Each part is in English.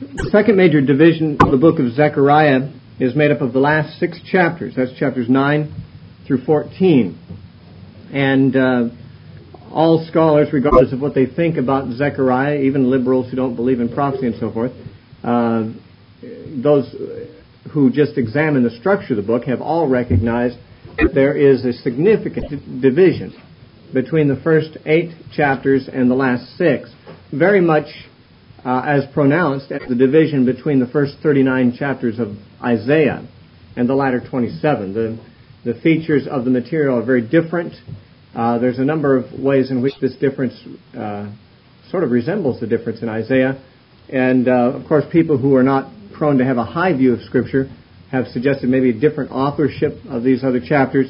The second major division of the book of Zechariah is made up of the last 6 chapters. That's chapters 9 through 14. And all scholars, regardless of what they think about Zechariah, even liberals who don't believe in prophecy and so forth, those who just examine the structure of the book have all recognized that there is a significant division between the first 8 chapters and the last 6, very much as pronounced as the division between the first 39 chapters of Isaiah and the latter 27. The features of the material are very different. There's a number of ways in which this difference sort of resembles the difference in Isaiah. And, of course, people who are not prone to have a high view of Scripture have suggested maybe a different authorship of these other chapters.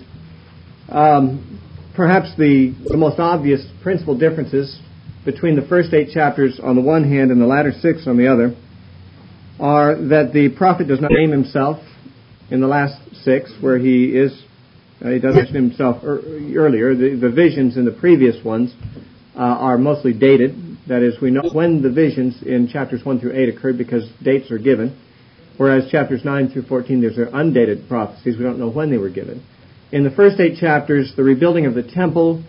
Perhaps the most obvious principal differences between the first 8 chapters on the one hand and the latter 6 on the other are that the prophet does not name himself in the last 6, where he does mention himself earlier. The visions in the previous ones are mostly dated. That is, we know when the visions in chapters 1 through 8 occurred because dates are given, whereas chapters 9 through 14, there's undated prophecies. We don't know when they were given. In the first 8 chapters, the rebuilding of the temple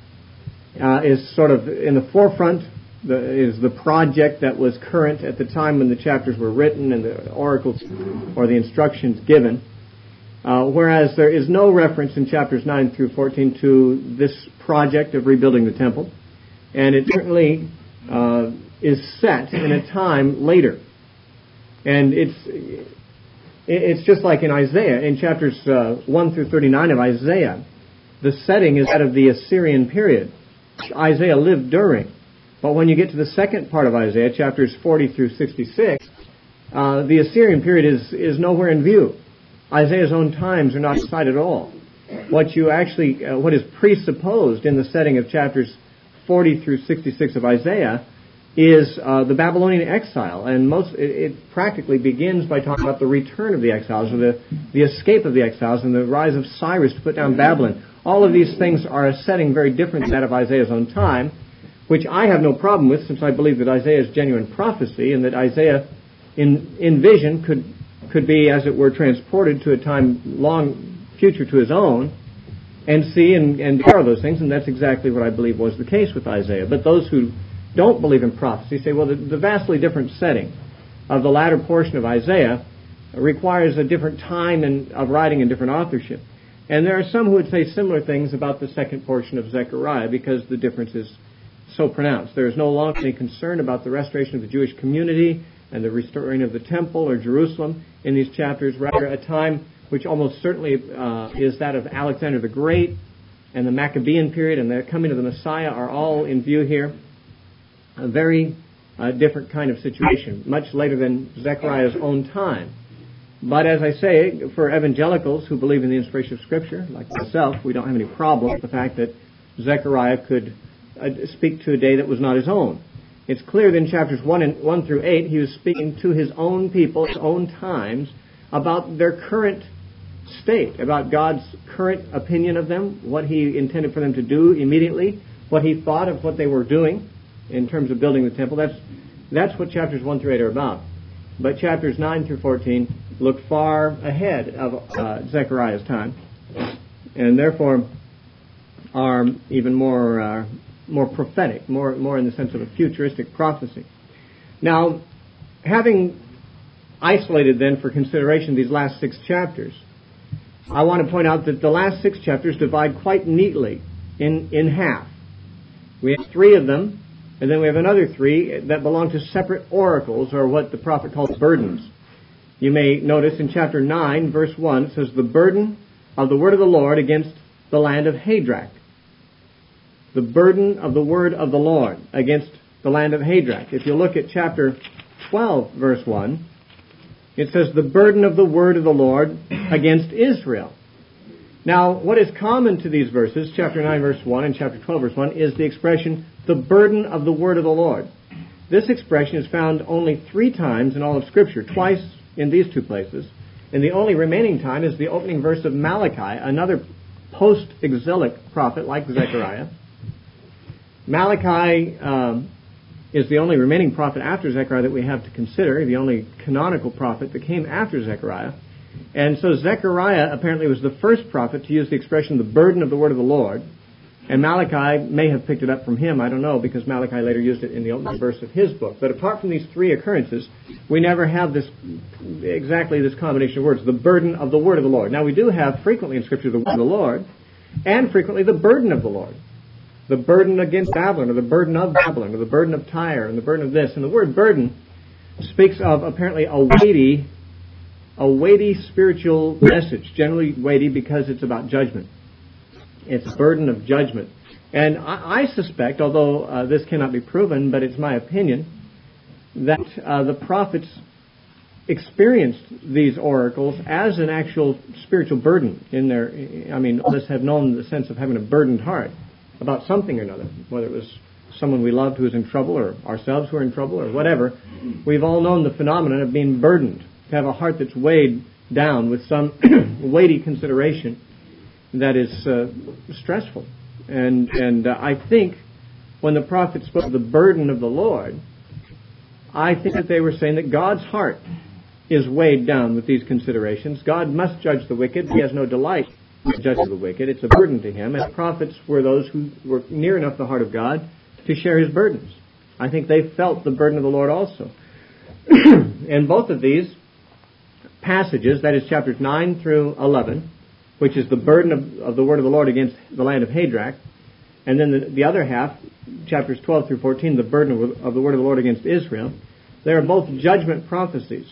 is sort of in the forefront, is the project that was current at the time when the chapters were written and the oracles or the instructions given. Whereas there is no reference in chapters 9 through 14 to this project of rebuilding the temple. And it certainly is set in a time later. And it's just like in Isaiah. In chapters 1 through 39 of Isaiah, the setting is that of the Assyrian period, which Isaiah lived during. But when you get to the second part of Isaiah, chapters 40 through 66, the Assyrian period is nowhere in view. Isaiah's own times are not in sight at all. What is presupposed in the setting of chapters 40 through 66 of Isaiah is the Babylonian exile, and it practically begins by talking about the return of the exiles, or the escape of the exiles, and the rise of Cyrus to put down Babylon. All of these things are a setting very different than that of Isaiah's own time, which I have no problem with, since I believe that Isaiah is genuine prophecy, and that Isaiah, in vision, could be, as it were, transported to a time long future to his own, and see and hear those things, and that's exactly what I believe was the case with Isaiah. But those who don't believe in prophecy say, well, the vastly different setting of the latter portion of Isaiah requires a different time of writing and different authorship. And there are some who would say similar things about the second portion of Zechariah because the difference is so pronounced. There is no longer any concern about the restoration of the Jewish community and the restoring of the temple or Jerusalem in these chapters, rather a time which almost certainly is that of Alexander the Great, and the Maccabean period and the coming of the Messiah are all in view here. A very different kind of situation, much later than Zechariah's own time. But as I say, for evangelicals who believe in the inspiration of Scripture, like myself, we don't have any problem with the fact that Zechariah could speak to a day that was not his own. It's clear that in chapters 1 through 8, he was speaking to his own people, his own times, about their current state, about God's current opinion of them, what he intended for them to do immediately, what he thought of what they were doing in terms of building the temple. That's what chapters 1 through 8 are about. But chapters 9 through 14 look far ahead of Zechariah's time, and therefore are even more prophetic, more in the sense of a futuristic prophecy. Now, having isolated then for consideration these last 6 chapters, I want to point out that the last 6 chapters divide quite neatly in half. We have 3 of them, and then we have another 3 that belong to separate oracles, or what the prophet calls burdens. You may notice in chapter 9, verse 1, it says, the burden of the word of the Lord against the land of Hadrach. The burden of the word of the Lord against the land of Hadrach. If you look at chapter 12, verse 1, it says, the burden of the word of the Lord against Israel. Now, what is common to these verses, chapter 9, verse 1, and chapter 12, verse 1, is the expression, the burden of the word of the Lord. This expression is found only 3 times in all of Scripture, twice in these 2 places, and the only remaining time is the opening verse of Malachi, another post-exilic prophet like Zechariah. Malachi is the only remaining prophet after Zechariah that we have to consider, the only canonical prophet that came after Zechariah. And so Zechariah apparently was the first prophet to use the expression, the burden of the word of the Lord. And Malachi may have picked it up from him, I don't know, because Malachi later used it in the opening verse of his book. But apart from these three occurrences, we never have exactly this combination of words, the burden of the word of the Lord. Now, we do have frequently in Scripture the word of the Lord, and frequently the burden of the Lord. The burden against Babylon, or the burden of Babylon, or the burden of Tyre, and the burden of this. And the word burden speaks of apparently a weighty spiritual message, generally weighty because it's about judgment. It's a burden of judgment. And I suspect, although this cannot be proven, but it's my opinion, that the prophets experienced these oracles as an actual spiritual burden in their, all of us have known the sense of having a burdened heart about something or another, whether it was someone we loved who was in trouble, or ourselves who are in trouble, or whatever. We've all known the phenomenon of being burdened, to have a heart that's weighed down with some weighty consideration that is stressful. And I think when the prophets spoke of the burden of the Lord, I think that they were saying that God's heart is weighed down with these considerations. God must judge the wicked. He has no delight in judging the wicked. It's a burden to him. And the prophets were those who were near enough the heart of God to share his burdens. I think they felt the burden of the Lord also. And both of these passages, that is chapters 9 through 11, which is the burden of the word of the Lord against the land of Hadrach, and then the other half, chapters 12 through 14, the burden of the word of the Lord against Israel, they are both judgment prophecies.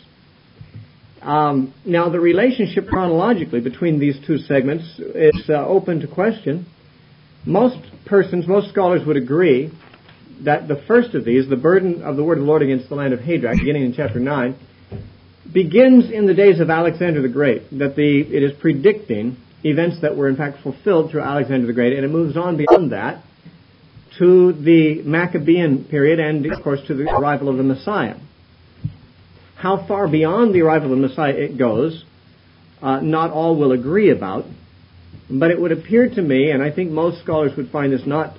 Now, the relationship chronologically between these two segments is open to question. Most scholars would agree that the first of these, the burden of the word of the Lord against the land of Hadrach, beginning in chapter 9, begins in the days of Alexander the Great, that it is predicting events that were in fact fulfilled through Alexander the Great, and it moves on beyond that to the Maccabean period and, of course, to the arrival of the Messiah. How far beyond the arrival of the Messiah it goes, not all will agree about, but it would appear to me, and I think most scholars would find this not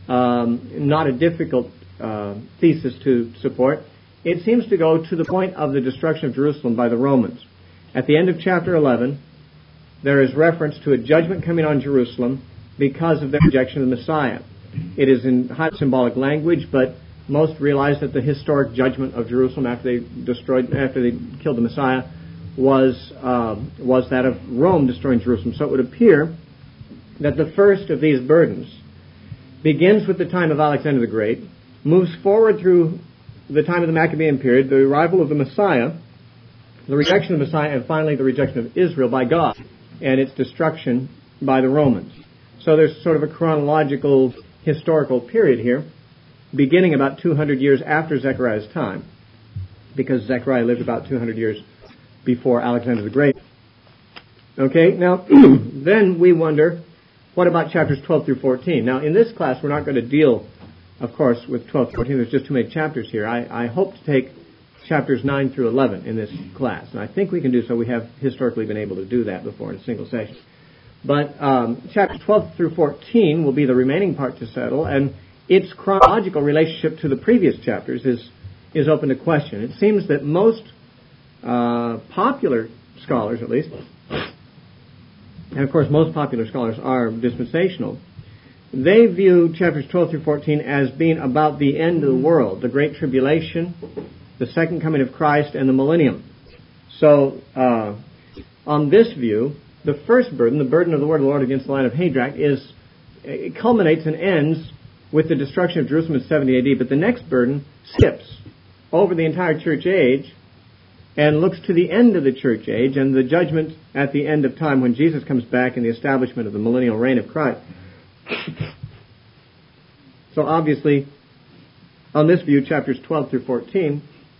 a difficult thesis to support, it seems to go to the point of the destruction of Jerusalem by the Romans. At the end of chapter 11, there is reference to a judgment coming on Jerusalem because of their rejection of the Messiah. It is in high symbolic language, but most realize that the historic judgment of Jerusalem after they killed the Messiah was that of Rome destroying Jerusalem. So it would appear that the first of these burdens begins with the time of Alexander the Great, moves forward through the time of the Maccabean period, the arrival of the Messiah, the rejection of the Messiah, and finally the rejection of Israel by God and its destruction by the Romans. So there's sort of a chronological, historical period here, beginning about 200 years after Zechariah's time, because Zechariah lived about 200 years before Alexander the Great. Okay, now, then we wonder, what about chapters 12 through 14? Now, in this class, we're not going to deal, of course, with 12 through 14. There's just too many chapters here. I hope to take chapters 9 through 11 in this class, and I think we can do so. We have historically been able to do that before in a single session. But chapters 12 through 14 will be the remaining part to settle, and its chronological relationship to the previous chapters is open to question. It seems that most popular scholars, at least, and of course most popular scholars are dispensational, they view chapters 12 through 14 as being about the end of the world, the Great Tribulation, the second coming of Christ, and the millennium. So, on this view, the first burden, the burden of the word of the Lord against the land of Hadrach, it culminates and ends with the destruction of Jerusalem in 70 AD, but the next burden skips over the entire church age and looks to the end of the church age and the judgment at the end of time when Jesus comes back and the establishment of the millennial reign of Christ. So obviously, on this view, chapters 12 through 14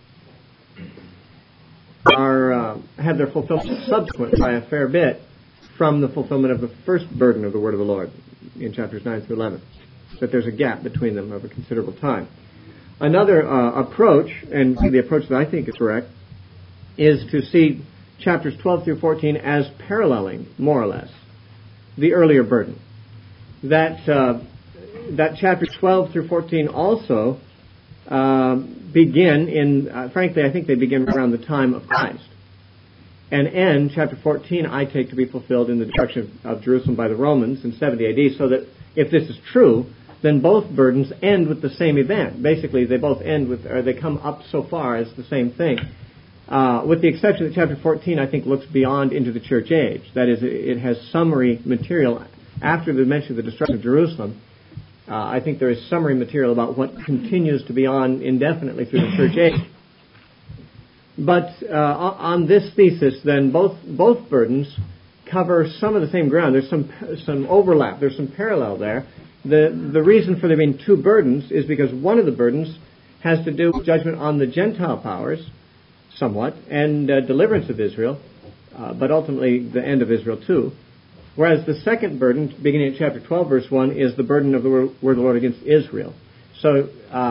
have their fulfillment subsequent by a fair bit from the fulfillment of the first burden of the word of the Lord in chapters 9 through 11. That there's a gap between them of a considerable time. Another approach, and the approach that I think is correct, is to see chapters 12 through 14 as paralleling, more or less, the earlier burden. That chapters 12 through 14 also begin in, frankly, I think they begin around the time of Christ. And end, chapter 14, I take to be fulfilled in the destruction of Jerusalem by the Romans in 70 AD, so that if this is true, then both burdens end with the same event. Basically, they both end with, or they come up so far as the same thing. With the exception that chapter 14, I think, looks beyond into the church age. That is, it has summary material. After the mention of the destruction of Jerusalem, I think there is summary material about what continues to be on indefinitely through the church age. But on this thesis, then, both burdens cover some of the same ground. There's some overlap. There's some parallel there. The reason for there being two burdens is because one of the burdens has to do with judgment on the Gentile powers, somewhat, and deliverance of Israel, but ultimately the end of Israel too. Whereas the second burden, beginning at chapter 12, verse 1, is the burden of the word of the Lord against Israel. So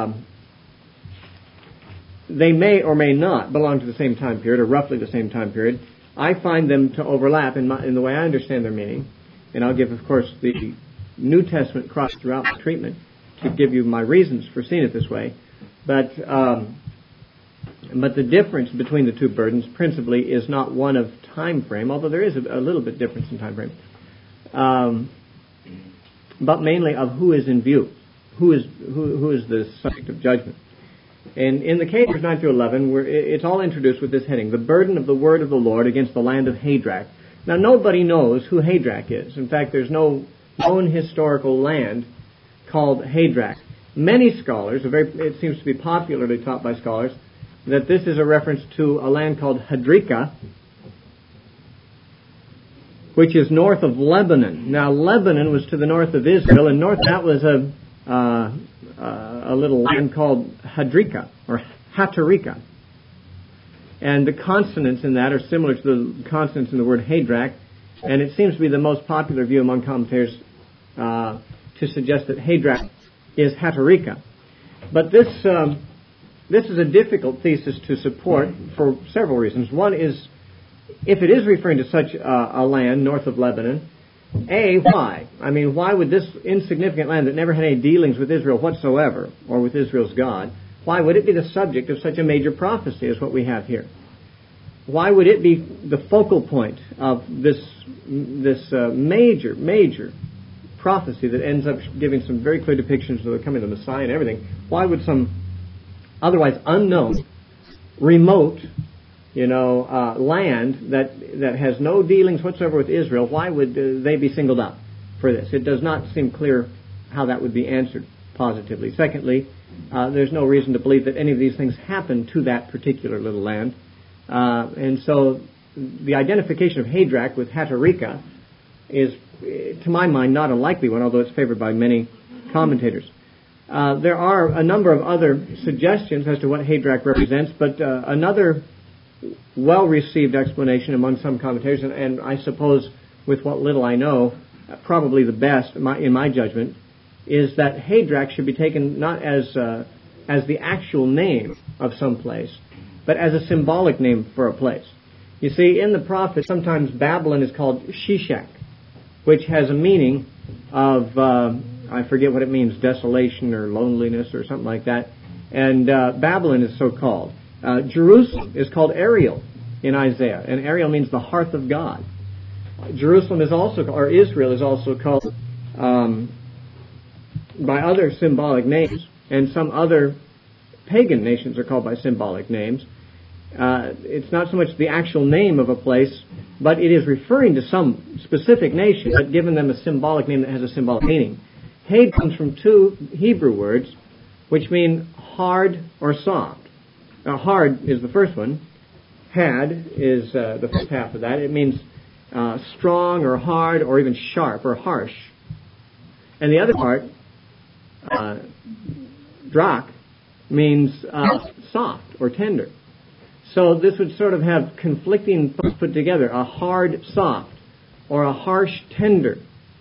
they may or may not belong to the same time period, or roughly the same time period. I find them to overlap in the way I understand their meaning, and I'll give, of course, the New Testament cross throughout my treatment to give you my reasons for seeing it this way. But the difference between the two burdens principally is not one of time frame, although there is a little bit difference in time frame, but mainly of who is in view, who is the subject of judgment. And in the case of 9 through 11, it's all introduced with this heading: the burden of the word of the Lord against the land of Hadrach. Now, nobody knows who Hadrach is. In fact, there's no known historical land called Hadrach. Many scholars, it seems to be popularly taught by scholars, that this is a reference to a land called Hadrika, which is north of Lebanon. Now, Lebanon was to the north of Israel, and north that was a little land called Hadrika, or Hatarika. And the consonants in that are similar to the consonants in the word Hadrach, and it seems to be the most popular view among commentators to suggest that Hadrach is Hatarika. But this is a difficult thesis to support for several reasons. One is, if it is referring to such a land north of Lebanon, why? I mean, why would this insignificant land that never had any dealings with Israel whatsoever, or with Israel's God, why would it be the subject of such a major prophecy as what we have here? Why would it be the focal point of this major prophecy that ends up giving some very clear depictions of the coming of the Messiah and everything? Why would some otherwise unknown, remote, land that has no dealings whatsoever with Israel, why would they be singled out for this? It does not seem clear how that would be answered positively. Secondly, there's no reason to believe that any of these things happen to that particular little land. And so the identification of Hadrach with Hatarika is, to my mind, not a likely one, although it's favored by many commentators. There are a number of other suggestions as to what Hadrach represents, but another well-received explanation among some commentators, and I suppose with what little I know, probably the best in my judgment, is that Hadrach should be taken not as the actual name of some place, but as a symbolic name for a place. You see, in the prophets, sometimes Babylon is called Shishak, which has a meaning of, I forget what it means, desolation or loneliness or something like that, and Babylon is so called. Jerusalem is called Ariel in Isaiah, and Ariel means the hearth of God. Jerusalem is also, or Israel is also called by other symbolic names, and some other pagan nations are called by symbolic names. It's not so much the actual name of a place, but it is referring to some specific nation, but given them a symbolic name that has a symbolic meaning. Had comes from two Hebrew words, which mean hard or soft. Now, hard is the first one. Had is the first half of that. It means strong or hard or even sharp or harsh. And the other part, drak, means soft or tender. So this would sort of have conflicting thoughts put together. A hard, soft, or a harsh, tender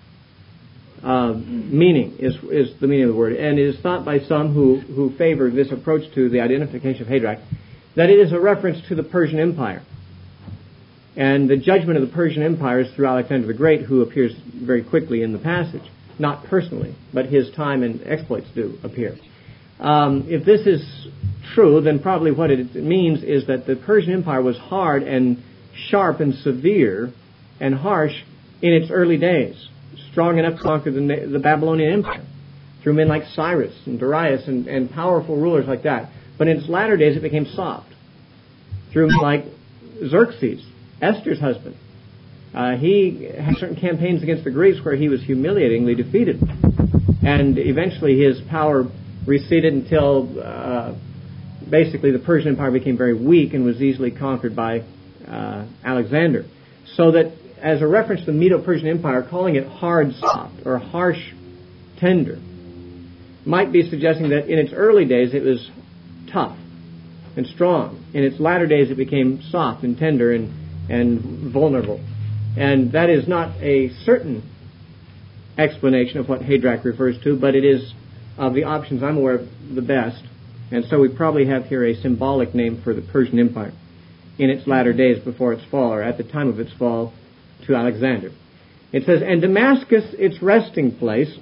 meaning is the meaning of the word. And it is thought by some who favor this approach to the identification of Hadrach that it is a reference to the Persian Empire. And the judgment of the Persian Empire is through Alexander the Great, who appears very quickly in the passage. Not personally, but his time and exploits do appear. If this is true, then probably what it means is that the Persian Empire was hard and sharp and severe and harsh in its early days, strong enough to conquer the Babylonian Empire through men like Cyrus and Darius and powerful rulers like that. But in its latter days, it became soft through men like Xerxes, Esther's husband. He had certain campaigns against the Greeks where he was humiliatingly defeated. And eventually his power receded until basically the Persian Empire became very weak and was easily conquered by Alexander. So that as a reference to the Medo-Persian Empire, calling it hard soft or harsh tender might be suggesting that in its early days it was tough and strong. In its latter days it became soft and tender and vulnerable. And that is not a certain explanation of what Hadrach refers to, but it is, of the options I'm aware of, the best. And so we probably have here a symbolic name for the Persian Empire in its latter days before its fall, or at the time of its fall to Alexander. It says, and Damascus, its resting place,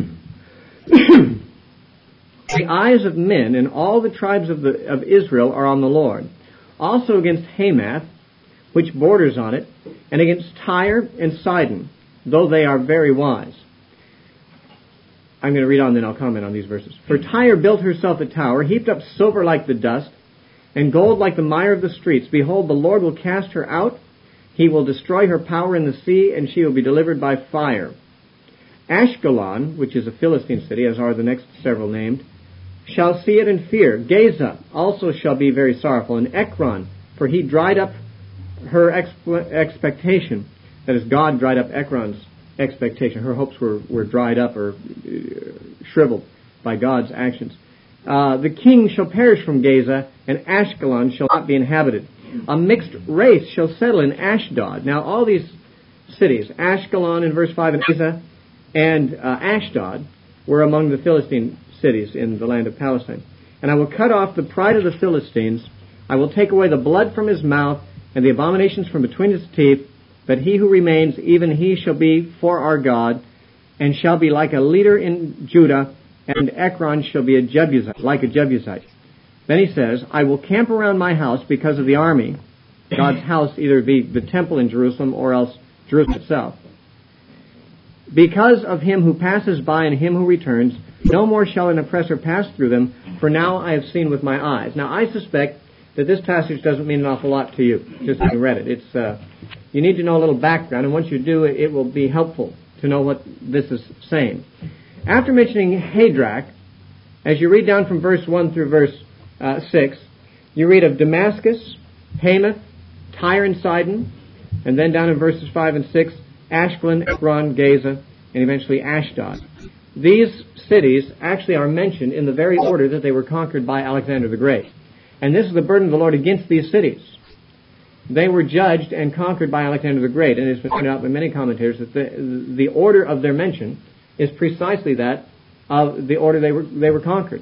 the eyes of men and all the tribes of Israel are on the Lord. Also against Hamath, which borders on it, and against Tyre and Sidon, though they are very wise. I'm going to read on, then I'll comment on these verses. For Tyre built herself a tower, heaped up silver like the dust, and gold like the mire of the streets. Behold, the Lord will cast her out. He will destroy her power in the sea, and she will be delivered by fire. Ashkelon, which is a Philistine city, as are the next several named, shall see it in fear. Gaza also shall be very sorrowful, and Ekron, for he dried up her expectation. That is, God dried up Ekron's expectation. Her hopes were dried up or shriveled by God's actions. The king shall perish from Gaza, and Ashkelon shall not be inhabited. A mixed race shall settle in Ashdod. Now, all these cities, Ashkelon in verse 5 and Gaza, and Ashdod, were among the Philistine cities in the land of Palestine. And I will cut off the pride of the Philistines. I will take away the blood from his mouth and the abominations from between his teeth. But he who remains, even he shall be for our God, and shall be like a leader in Judah, and Ekron shall be a Jebusite, like a Jebusite. Then he says, I will camp around my house because of the army. God's house either be the temple in Jerusalem or else Jerusalem itself. Because of him who passes by and him who returns, no more shall an oppressor pass through them, for now I have seen with my eyes. Now I suspect that this passage doesn't mean an awful lot to you, just having read it. You need to know a little background, and once you do, it will be helpful to know what this is saying. After mentioning Hadrach, as you read down from verse 1 through verse 6, you read of Damascus, Hamath, Tyre and Sidon, and then down in verses 5 and 6, Ashkelon, Ekron, Gaza, and eventually Ashdod. These cities actually are mentioned in the very order that they were conquered by Alexander the Great. And this is the burden of the Lord against these cities. They were judged and conquered by Alexander the Great, and it has been pointed out by many commentators that the order of their mention is precisely that of the order they were conquered.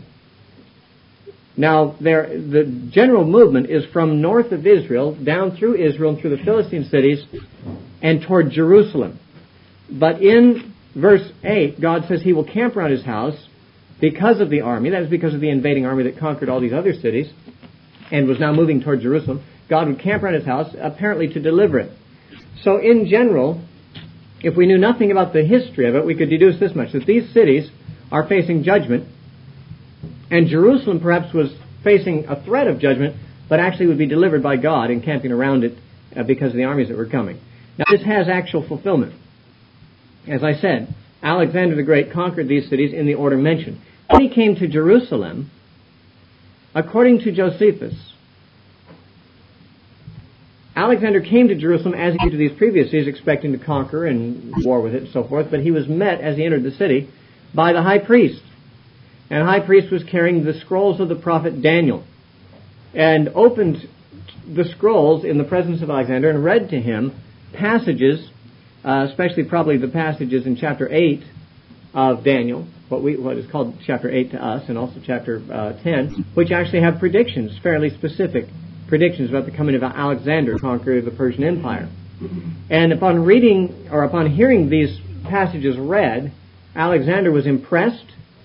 Now, the general movement is from north of Israel, down through Israel and through the Philistine cities, and toward Jerusalem. But in verse 8, God says he will camp around his house because of the army. That is because of the invading army that conquered all these other cities and was now moving toward Jerusalem. God would camp around his house, apparently to deliver it. So in general, if we knew nothing about the history of it, we could deduce this much, that these cities are facing judgment, and Jerusalem perhaps was facing a threat of judgment, but actually would be delivered by God and camping around it because of the armies that were coming. Now this has actual fulfillment. As I said, Alexander the Great conquered these cities in the order mentioned. When he came to Jerusalem, according to Josephus, Alexander came to Jerusalem as he did to these previous cities, expecting to conquer and war with it and so forth, but he was met as he entered the city by the high priest. And the high priest was carrying the scrolls of the prophet Daniel and opened the scrolls in the presence of Alexander and read to him passages, especially probably the passages in chapter 8 of Daniel, what is called chapter 8 to us, and also chapter 10, which actually have predictions, fairly specific predictions about the coming of Alexander, conqueror of the Persian Empire. And upon reading, or upon hearing these passages read, Alexander was impressed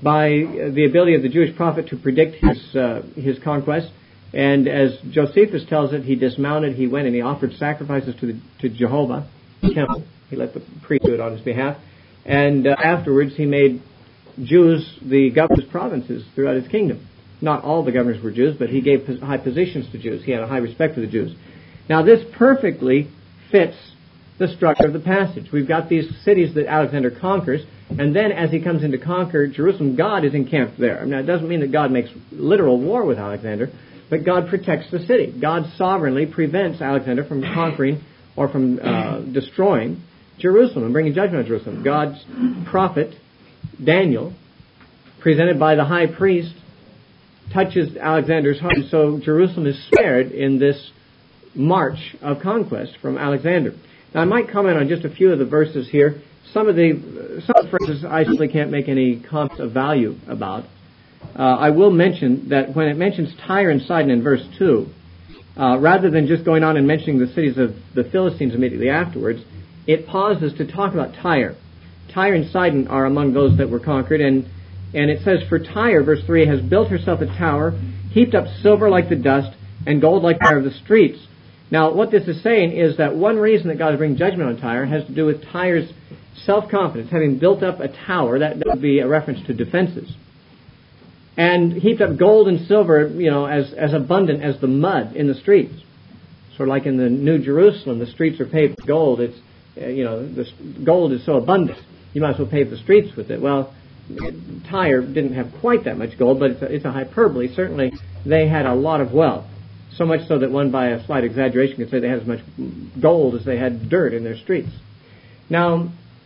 by the ability of the Jewish prophet to predict his conquest. And as Josephus tells it, he dismounted, he went and he offered sacrifices to Jehovah, the temple. He let the priest do it on his behalf. And afterwards he made Jews the governors' provinces throughout his kingdom. Not all the governors were Jews, but he gave high positions to Jews. He had a high respect for the Jews. Now this perfectly fits the structure of the passage. We've got these cities that Alexander conquers, and then as he comes in to conquer Jerusalem, God is encamped there. Now it doesn't mean that God makes literal war with Alexander, but God protects the city. God sovereignly prevents Alexander from conquering or from destroying Jerusalem and bringing judgment on Jerusalem. God's prophet, Daniel, presented by the high priest, touches Alexander's heart, and so Jerusalem is spared in this march of conquest from Alexander. Now I might comment on just a few of the verses here. Some of the phrases I simply can't make any comments of value about. I will mention that when it mentions Tyre and Sidon in verse 2, rather than just going on and mentioning the cities of the Philistines immediately afterwards, it pauses to talk about Tyre. Tyre and Sidon are among those that were conquered, and it says, "For Tyre," verse 3, "has built herself a tower, heaped up silver like the dust, and gold like the fire of the streets." Now, what this is saying is that one reason that God is bringing judgment on Tyre has to do with Tyre's self-confidence, having built up a tower. That would be a reference to defenses. And heaped up gold and silver, as abundant as the mud in the streets. Sort of like in the New Jerusalem, the streets are paved with gold. It's, the gold is so abundant, you might as well pave the streets with it. Well, Tyre didn't have quite that much gold, but it's a hyperbole. Certainly, they had a lot of wealth. So much so that one, by a slight exaggeration, could say they had as much gold as they had dirt in their streets. Now,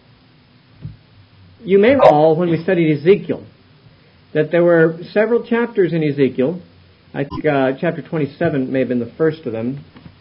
you may recall when we studied Ezekiel that there were several chapters in Ezekiel. I think chapter 27 may have been the first of them,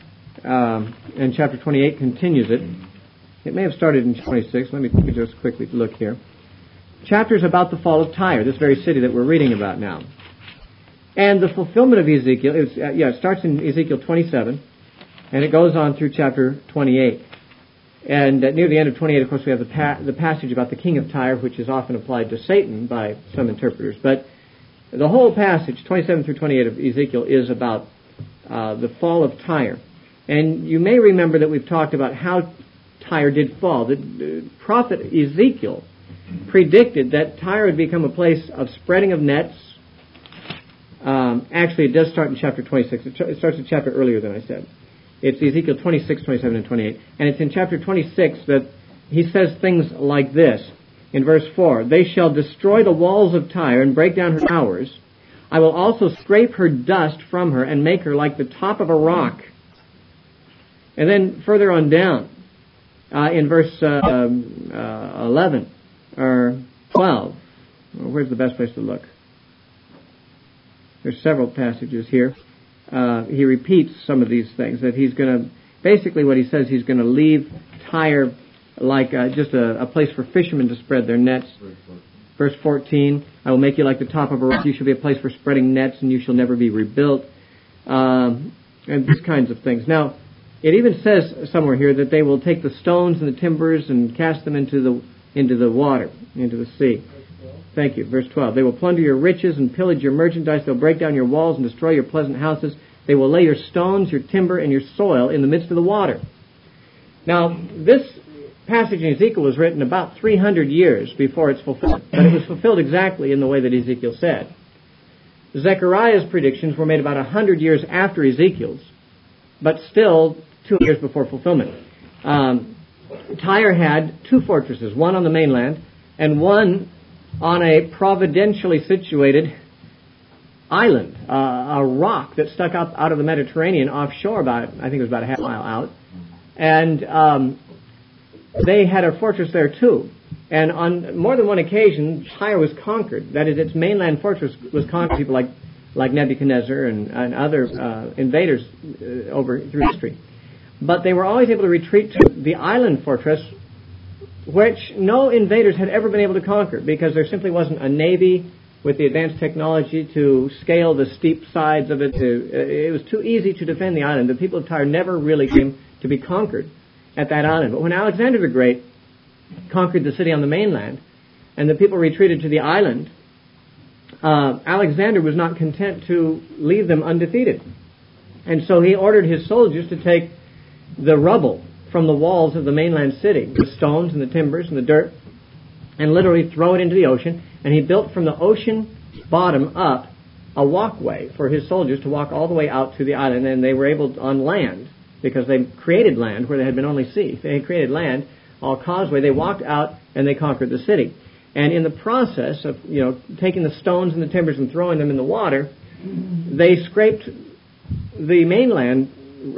and chapter 28 continues it. It may have started in 26. Let me just quickly look here. Chapters about the fall of Tyre, this very city that we're reading about now. And the fulfillment of Ezekiel, it starts in Ezekiel 27, and it goes on through chapter 28. And near the end of 28, of course, we have the passage about the king of Tyre, which is often applied to Satan by some interpreters. But the whole passage, 27 through 28 of Ezekiel, is about the fall of Tyre. And you may remember that we've talked about how Tyre did fall. The prophet Ezekiel predicted that Tyre would become a place of spreading of nets. Actually, it does start in chapter 26. It starts a chapter earlier than I said. It's Ezekiel 26, 27, and 28. And it's in chapter 26 that he says things like this. In verse 4, "They shall destroy the walls of Tyre and break down her towers. I will also scrape her dust from her and make her like the top of a rock." And then further on down, in verse 11, or 12, where's the best place to look? There's several passages here. He repeats some of these things, that he's going to, basically what he says, he's going to leave Tyre like just a place for fishermen to spread their nets. Verse 14, "I will make you like the top of a rock. You shall be a place for spreading nets, and you shall never be rebuilt." And these kinds of things. Now, it even says somewhere here that they will take the stones and the timbers and cast them into the water, into the sea. Thank you. Verse 12. "They will plunder your riches and pillage your merchandise. They'll break down your walls and destroy your pleasant houses. They will lay your stones, your timber, and your soil in the midst of the water." Now, this passage in Ezekiel was written about 300 years before its fulfillment, but it was fulfilled exactly in the way that Ezekiel said. Zechariah's predictions were made about 100 years after Ezekiel's, but still 2 years before fulfillment. Tyre had 2 fortresses, one on the mainland and one on a providentially situated island, a rock that stuck up out of the Mediterranean offshore I think it was about a half mile out. And they had a fortress there too. And on more than one occasion, Tyre was conquered. That is, its mainland fortress was conquered by people like Nebuchadnezzar and other invaders over through history. But they were always able to retreat to the island fortress, which no invaders had ever been able to conquer, because there simply wasn't a navy with the advanced technology to scale the steep sides of it. It was too easy to defend the island. The people of Tyre never really came to be conquered at that island. But when Alexander the Great conquered the city on the mainland, and the people retreated to the island, Alexander was not content to leave them undefeated. And so he ordered his soldiers to take the rubble from the walls of the mainland city, the stones and the timbers and the dirt, and literally throw it into the ocean. And he built from the ocean bottom up a walkway for his soldiers to walk all the way out to the island. And they were able on land, because they created land where there had been only sea. They had created land, all causeway. They walked out and they conquered the city. And in the process of, taking the stones and the timbers and throwing them in the water, they scraped the mainland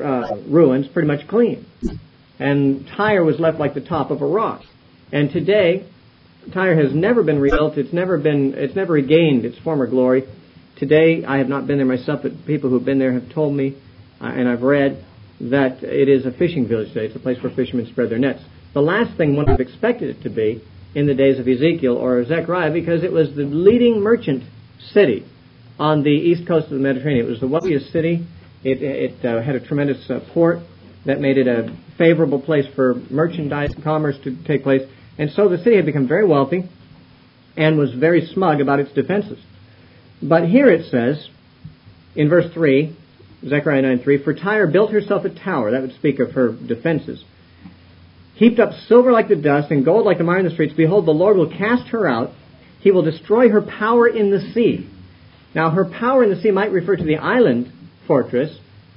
ruins pretty much clean. And Tyre was left like the top of a rock. And today, Tyre has never been rebuilt. It's never regained its former glory. Today, I have not been there myself, but people who have been there have told me, and I've read, that it is a fishing village today. It's a place where fishermen spread their nets. The last thing one would have expected it to be in the days of Ezekiel or Zechariah, because it was the leading merchant city on the east coast of the Mediterranean. It was the wealthiest city. It had a tremendous port that made it a favorable place for merchandise and commerce to take place. And so the city had become very wealthy and was very smug about its defenses. But here it says, in verse 3, Zechariah 9:3, for Tyre built herself a tower. That would speak of her defenses. Heaped up silver like the dust and gold like the mire in the streets. Behold, the Lord will cast her out. He will destroy her power in the sea. Now, her power in the sea might refer to the island fortress,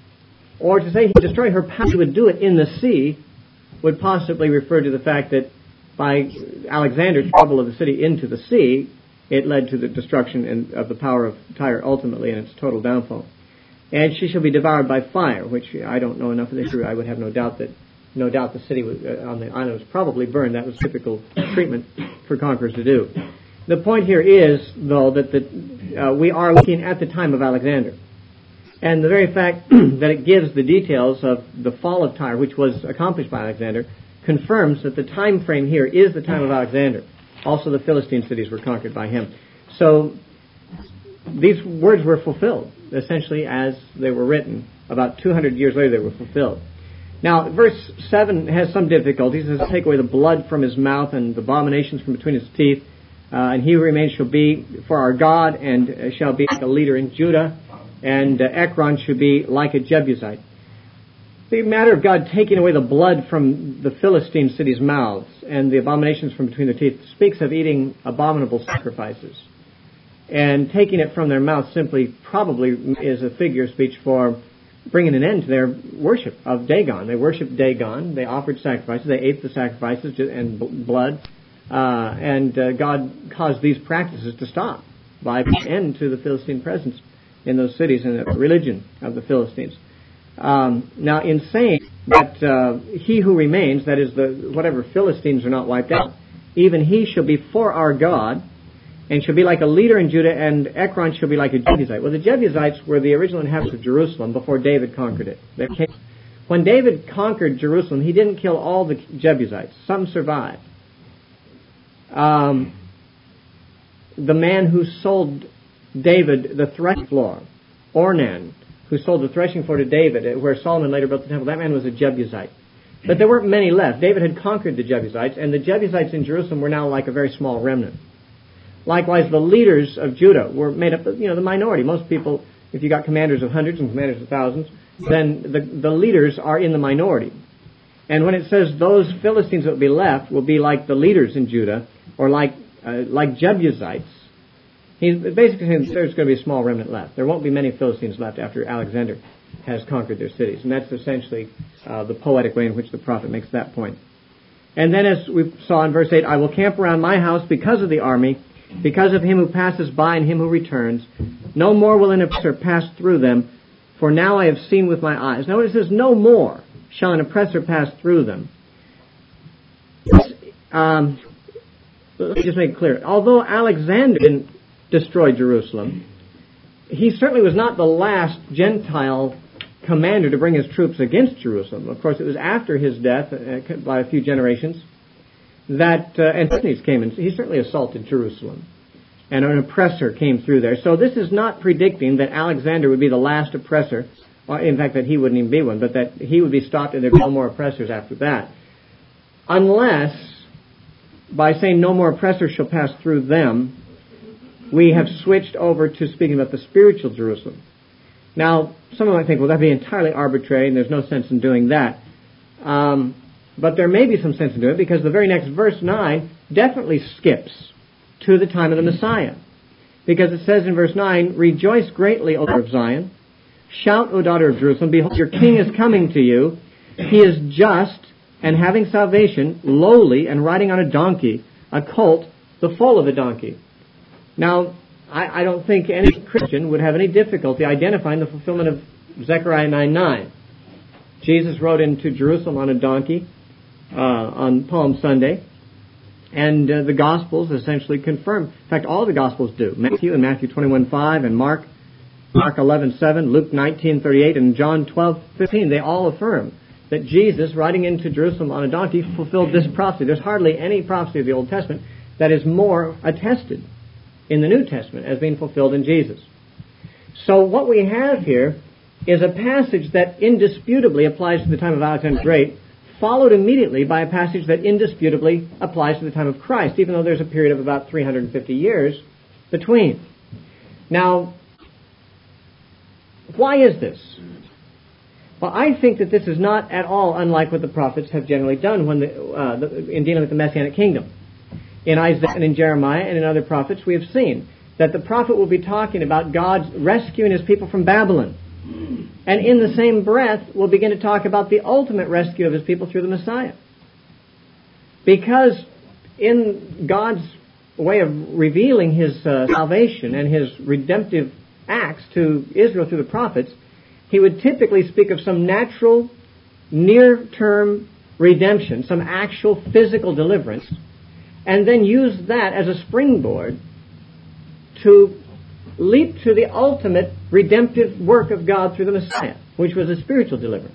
or to say he would destroy her power, he would do it in the sea, would possibly refer to the fact that by Alexander's trouble of the city into the sea, it led to the destruction of the power of Tyre ultimately and its total downfall. And she shall be devoured by fire, which I don't know enough of the history. I would have no doubt the city on the island was probably burned. That was typical treatment for conquerors to do. The point here is, though, that we are looking at the time of Alexander. And the very fact that it gives the details of the fall of Tyre, which was accomplished by Alexander, confirms that the time frame here is the time of Alexander. Also, the Philistine cities were conquered by him. So these words were fulfilled, essentially as they were written. About 200 years later, they were fulfilled. Now, verse 7 has some difficulties. It says, take away the blood from his mouth and the abominations from between his teeth. And he who remains shall be for our God and shall be like a leader in Judah. And Ekron should be like a Jebusite. The matter of God taking away the blood from the Philistine cities' mouths and the abominations from between their teeth speaks of eating abominable sacrifices. And taking it from their mouth simply probably is a figure of speech for bringing an end to their worship of Dagon. They worshipped Dagon. They offered sacrifices. They ate the sacrifices and blood. And God caused these practices to stop by putting an end to the Philistine presence in those cities and the religion of the Philistines. Now, in saying that he who remains, that is, whatever Philistines are not wiped out, even he shall be for our God, and shall be like a leader in Judah, and Ekron shall be like a Jebusite. Well, the Jebusites were the original inhabitants of Jerusalem before David conquered it. When David conquered Jerusalem, he didn't kill all the Jebusites. Some survived. The man who sold David the threshing floor, Ornan, who sold the threshing floor to David, where Solomon later built the temple, that man was a Jebusite. But there weren't many left. David had conquered the Jebusites, and the Jebusites in Jerusalem were now like a very small remnant. Likewise, the leaders of Judah were made up of, the minority. Most people, if you got commanders of hundreds and commanders of thousands, then the leaders are in the minority. And when it says those Philistines that will be left will be like the leaders in Judah, or like Jebusites, he's basically saying there's going to be a small remnant left. There won't be many Philistines left after Alexander has conquered their cities. And that's essentially the poetic way in which the prophet makes that point. And then as we saw in verse 8, I will camp around my house because of the army, because of him who passes by and him who returns. No more will an oppressor pass through them, for now I have seen with my eyes. Now it says, no more shall an oppressor pass through them. Let me just make it clear. Although Alexander didn't destroy Jerusalem, he certainly was not the last Gentile commander to bring his troops against Jerusalem. Of course, it was after his death, by a few generations, that Antiochus came and he certainly assaulted Jerusalem. And an oppressor came through there. So this is not predicting that Alexander would be the last oppressor, or in fact that he wouldn't even be one, but that he would be stopped and there would be no more oppressors after that. Unless, by saying no more oppressors shall pass through them, we have switched over to speaking about the spiritual Jerusalem. Now, someone might think, well, that'd be entirely arbitrary, and there's no sense in doing that. But there may be some sense in doing it, because the very next verse 9 definitely skips to the time of the Messiah. Because it says in verse 9, "Rejoice greatly, O daughter of Zion. Shout, O daughter of Jerusalem. Behold, your king is coming to you. He is just and having salvation, lowly, and riding on a donkey, a colt, the foal of a donkey." Now, I don't think any Christian would have any difficulty identifying the fulfillment of Zechariah 9:9. Jesus rode into Jerusalem on a donkey on Palm Sunday, and the Gospels essentially confirm. In fact, all the Gospels do. Matthew and Matthew 21:5, and Mark 11:7, Luke 19:38, and John 12:15. They all affirm that Jesus, riding into Jerusalem on a donkey, fulfilled this prophecy. There's hardly any prophecy of the Old Testament that is more attested in the New Testament as being fulfilled in Jesus. So what we have here is a passage that indisputably applies to the time of Alexander the Great, followed immediately by a passage that indisputably applies to the time of Christ, even though there's a period of about 350 years between. Now, why is this? Well, I think that this is not at all unlike what the prophets have generally done when in dealing with the Messianic kingdom. In Isaiah and in Jeremiah and in other prophets, we have seen that the prophet will be talking about God rescuing his people from Babylon. And in the same breath, will begin to talk about the ultimate rescue of his people through the Messiah. Because in God's way of revealing his salvation and his redemptive acts to Israel through the prophets, he would typically speak of some natural, near-term redemption, some actual physical deliverance, and then use that as a springboard to leap to the ultimate redemptive work of God through the Messiah, which was a spiritual deliverance.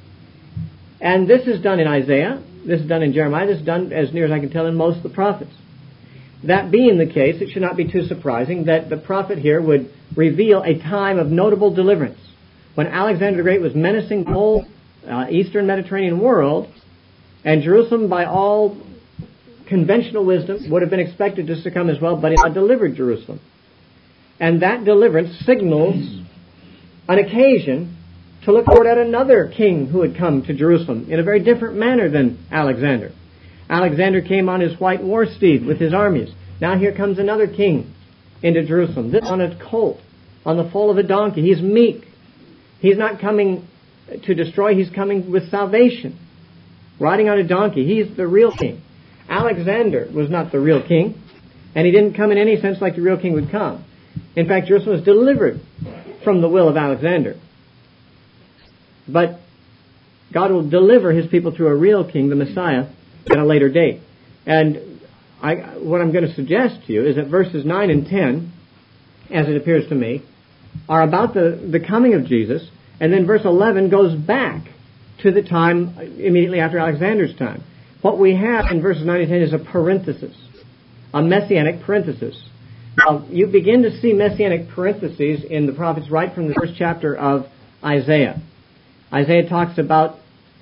And this is done in Isaiah, this is done in Jeremiah, this is done, as near as I can tell, in most of the prophets. That being the case, it should not be too surprising that the prophet here would reveal a time of notable deliverance. When Alexander the Great was menacing the whole eastern Mediterranean world, and Jerusalem, by all conventional wisdom, would have been expected to succumb as well, but it delivered Jerusalem. And that deliverance signals an occasion to look forward at another king who had come to Jerusalem in a very different manner than Alexander. Alexander came on his white war steed with his armies. Now here comes another king into Jerusalem, this on a colt, on the foal of a donkey. He's meek. He's not coming to destroy, he's coming with salvation. Riding on a donkey, he's the real king. Alexander was not the real king, and he didn't come in any sense like the real king would come. In fact, Jerusalem was delivered from the will of Alexander. But God will deliver his people through a real king, the Messiah, at a later date. And what I'm going to suggest to you is that verses 9 and 10, as it appears to me, are about the coming of Jesus, and then verse 11 goes back to the time immediately after Alexander's time. What we have in verses 9 and 10 is a parenthesis, a messianic parenthesis. Now, you begin to see messianic parentheses in the prophets right from the first chapter of Isaiah. Isaiah talks about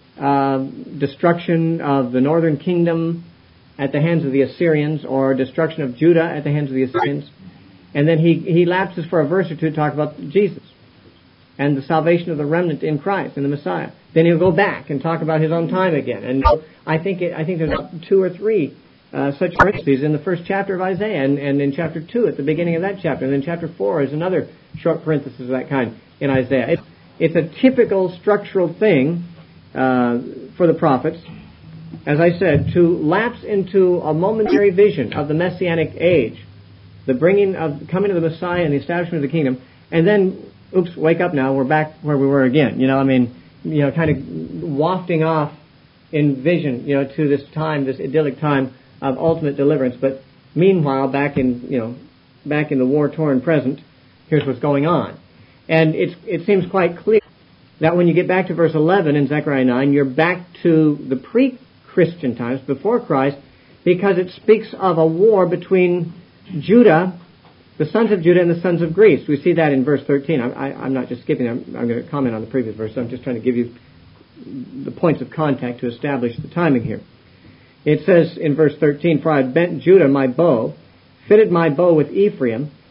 destruction of the northern kingdom at the hands of the Assyrians, or destruction of Judah at the hands of the Assyrians. And then he lapses for a verse or two to talk about Jesus and the salvation of the remnant in Christ, in the Messiah. Then he'll go back and talk about his own time again. And I think there's about 2 or 3 such parentheses in the first chapter of Isaiah, and in chapter 2 at the beginning of that chapter, and then chapter 4 is another short parenthesis of that kind in Isaiah. It's a typical structural thing for the prophets, as I said, to lapse into a momentary vision of the Messianic age, the coming of the Messiah and the establishment of the kingdom, and then, wake up now, we're back where we were again. Kind of wafting off in vision, to this time, this idyllic time of ultimate deliverance. But meanwhile, back in the war-torn present, here's what's going on. And it seems quite clear that when you get back to verse 11 in Zechariah 9, you're back to the pre-Christian times, before Christ, because it speaks of a war between Judah, the sons of Judah, and the sons of Greece. We see that in verse 13. I'm not just skipping. I'm going to comment on the previous verse. I'm just trying to give you the points of contact to establish the timing here. It says in verse 13, "For I bent Judah my bow, fitted my bow with Ephraim,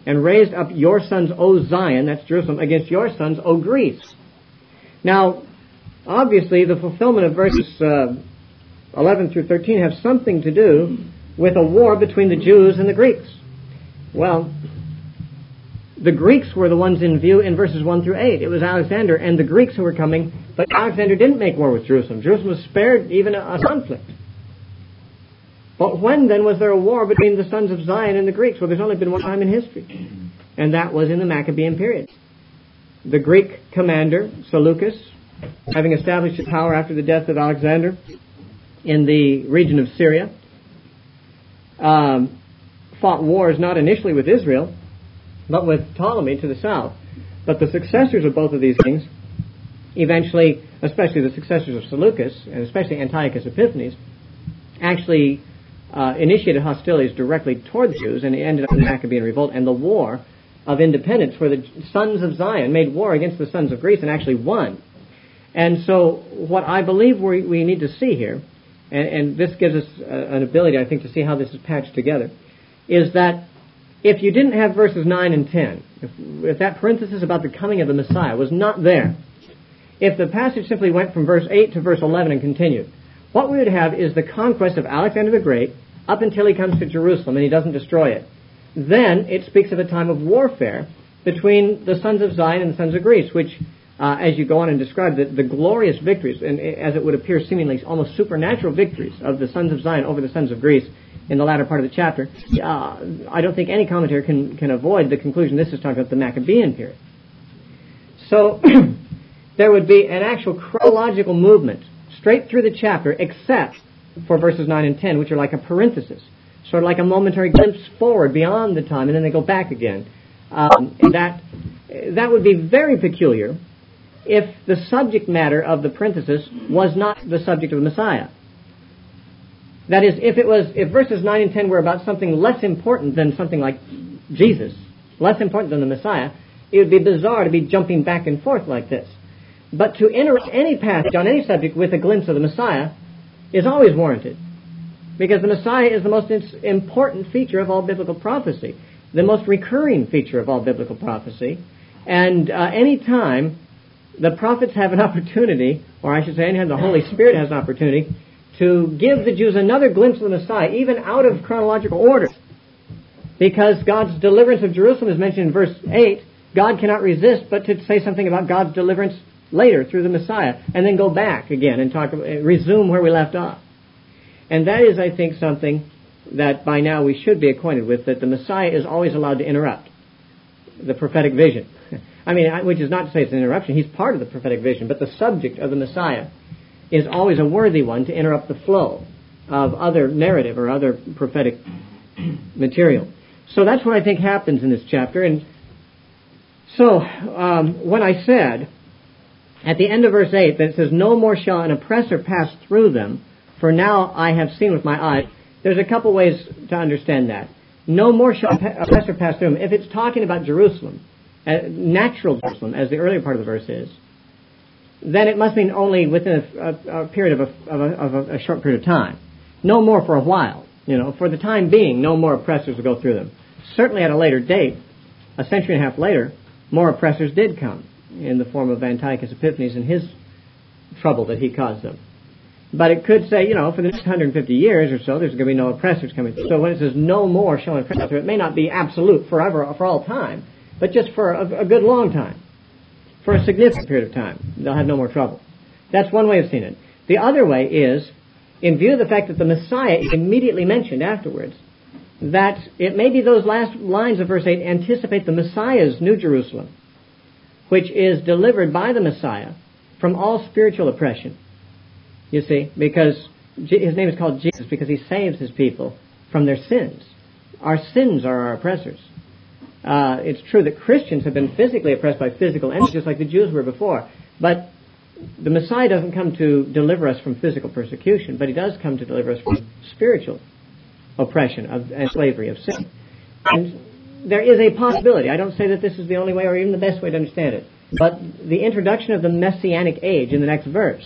and raised up your sons, O Zion, that's Jerusalem, against your sons, O Greece. Now, obviously, the fulfillment of verses 11 through 13 have something to do with a war between the Jews and the Greeks. Well, the Greeks were the ones in view in verses 1 through 8. It was Alexander and the Greeks who were coming, but Alexander didn't make war with Jerusalem. Jerusalem was spared even a conflict. But when then was there a war between the sons of Zion and the Greeks? Well, there's only been one time in history, and that was in the Maccabean period. The Greek commander, Seleucus, having established his power after the death of Alexander in the region of Syria, fought wars not initially with Israel, but with Ptolemy to the south. But the successors of both of these kings, eventually, especially the successors of Seleucus, and especially Antiochus Epiphanes, actually initiated hostilities directly toward the Jews, and it ended up in the Maccabean revolt and the war of independence, where the sons of Zion made war against the sons of Greece and actually won. And so what I believe we need to see here, and this gives us an ability, I think, to see how this is patched together, is that if you didn't have verses 9 and 10, if that parenthesis about the coming of the Messiah was not there, if the passage simply went from verse 8 to verse 11 and continued, what we would have is the conquest of Alexander the Great up until he comes to Jerusalem and he doesn't destroy it. Then it speaks of a time of warfare between the sons of Zion and the sons of Greece, which, as you go on and describe the glorious victories, and as it would appear seemingly almost supernatural victories of the sons of Zion over the sons of Greece in the latter part of the chapter, I don't think any commentator can avoid the conclusion this is talking about the Maccabean period. So there would be an actual chronological movement straight through the chapter, except for verses 9 and 10, which are like a parenthesis, sort of like a momentary glimpse forward beyond the time, and then they go back again. And that would be very peculiar if the subject matter of the parenthesis was not the subject of the Messiah. That is, if verses 9 and 10 were about something less important than something like Jesus, less important than the Messiah, it would be bizarre to be jumping back and forth like this. But to interrupt any passage on any subject with a glimpse of the Messiah is always warranted, because the Messiah is the most important feature of all biblical prophecy, the most recurring feature of all biblical prophecy. And any time the prophets have an opportunity, or I should say anytime the Holy Spirit has an opportunity to give the Jews another glimpse of the Messiah, even out of chronological order, because God's deliverance of Jerusalem is mentioned in verse 8, God cannot resist but to say something about God's deliverance later through the Messiah, and then go back again and resume where we left off. And that is, I think, something that by now we should be acquainted with, that the Messiah is always allowed to interrupt the prophetic vision. I mean, which is not to say it's an interruption. He's part of the prophetic vision, but the subject of the Messiah is always a worthy one to interrupt the flow of other narrative or other prophetic material. So that's what I think happens in this chapter. And so when I said at the end of verse 8 that it says, "No more shall an oppressor pass through them, for now I have seen with my eyes," there's a couple ways to understand that. No more shall an oppressor pass through them. If it's talking about Jerusalem, natural Jerusalem, as the earlier part of the verse is, then it must mean only within a period of a short period of time. No more for a while. For the time being, no more oppressors will go through them. Certainly at a later date, a century and a half later, more oppressors did come in the form of Antiochus Epiphanes and his trouble that he caused them. But it could say, for the next 150 years or so, there's going to be no oppressors coming through. So when it says no more shall an oppressor, it may not be absolute forever, for all time, but just for a good long time. For a significant period of time, they'll have no more trouble. That's one way of seeing it. The other way is, in view of the fact that the Messiah is immediately mentioned afterwards, that it may be those last lines of verse 8 anticipate the Messiah's New Jerusalem, which is delivered by the Messiah from all spiritual oppression. You see, because his name is called Jesus, because he saves his people from their sins. Our sins are our oppressors. It's true that Christians have been physically oppressed by physical enemies, just like the Jews were before. But the Messiah doesn't come to deliver us from physical persecution, but he does come to deliver us from spiritual oppression and slavery of sin. And there is a possibility. I don't say that this is the only way or even the best way to understand it. But the introduction of the Messianic age in the next verse,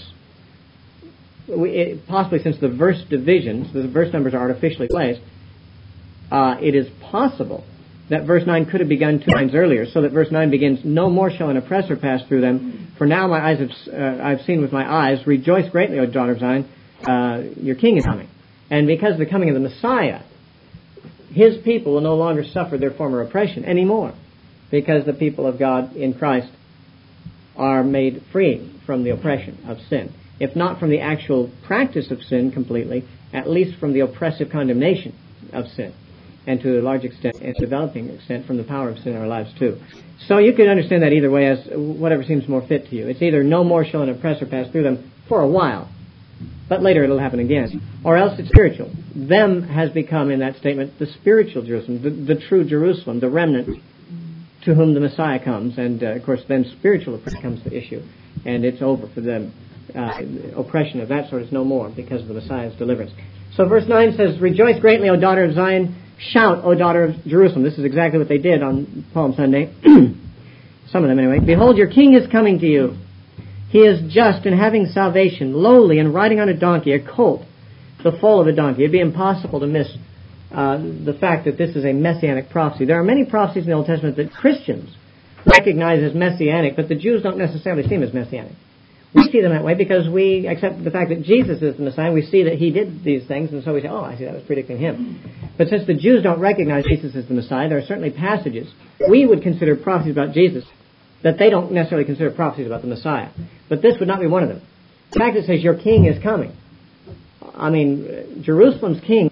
possibly since the verse divisions, the verse numbers are artificially placed, it is possible that verse 9 could have begun 2 lines earlier, so that verse 9 begins, "No more shall an oppressor pass through them, for now my eyes I've seen with my eyes, rejoice greatly, O daughter of Zion, your king is coming." And because of the coming of the Messiah, his people will no longer suffer their former oppression anymore, because the people of God in Christ are made free from the oppression of sin. If not from the actual practice of sin completely, at least from the oppressive condemnation of sin, and to a large extent, and developing extent, from the power of sin in our lives too. So you can understand that either way, as whatever seems more fit to you. It's either no more shall an oppressor pass through them for a while, but later it'll happen again, or else it's spiritual. Them has become, in that statement, the spiritual Jerusalem, the true Jerusalem, the remnant to whom the Messiah comes, and of course then spiritual oppression comes to issue, and it's over for them. Oppression of that sort is no more because of the Messiah's deliverance. So verse 9 says, "Rejoice greatly, O daughter of Zion. Shout, O daughter of Jerusalem." This is exactly what they did on Palm Sunday. Some of them anyway. "Behold, your king is coming to you. He is just and having salvation, lowly and riding on a donkey, a colt, the foal of a donkey." It'd be impossible to miss the fact that this is a messianic prophecy. There are many prophecies in the Old Testament that Christians recognize as messianic, but the Jews don't necessarily see them as messianic. We see them that way because we accept the fact that Jesus is the Messiah. We see that he did these things, and so we say, oh, I see, that was predicting him. But since the Jews don't recognize Jesus as the Messiah, there are certainly passages we would consider prophecies about Jesus that they don't necessarily consider prophecies about the Messiah. But this would not be one of them. The fact that it says, your king is coming. I mean, Jerusalem's king,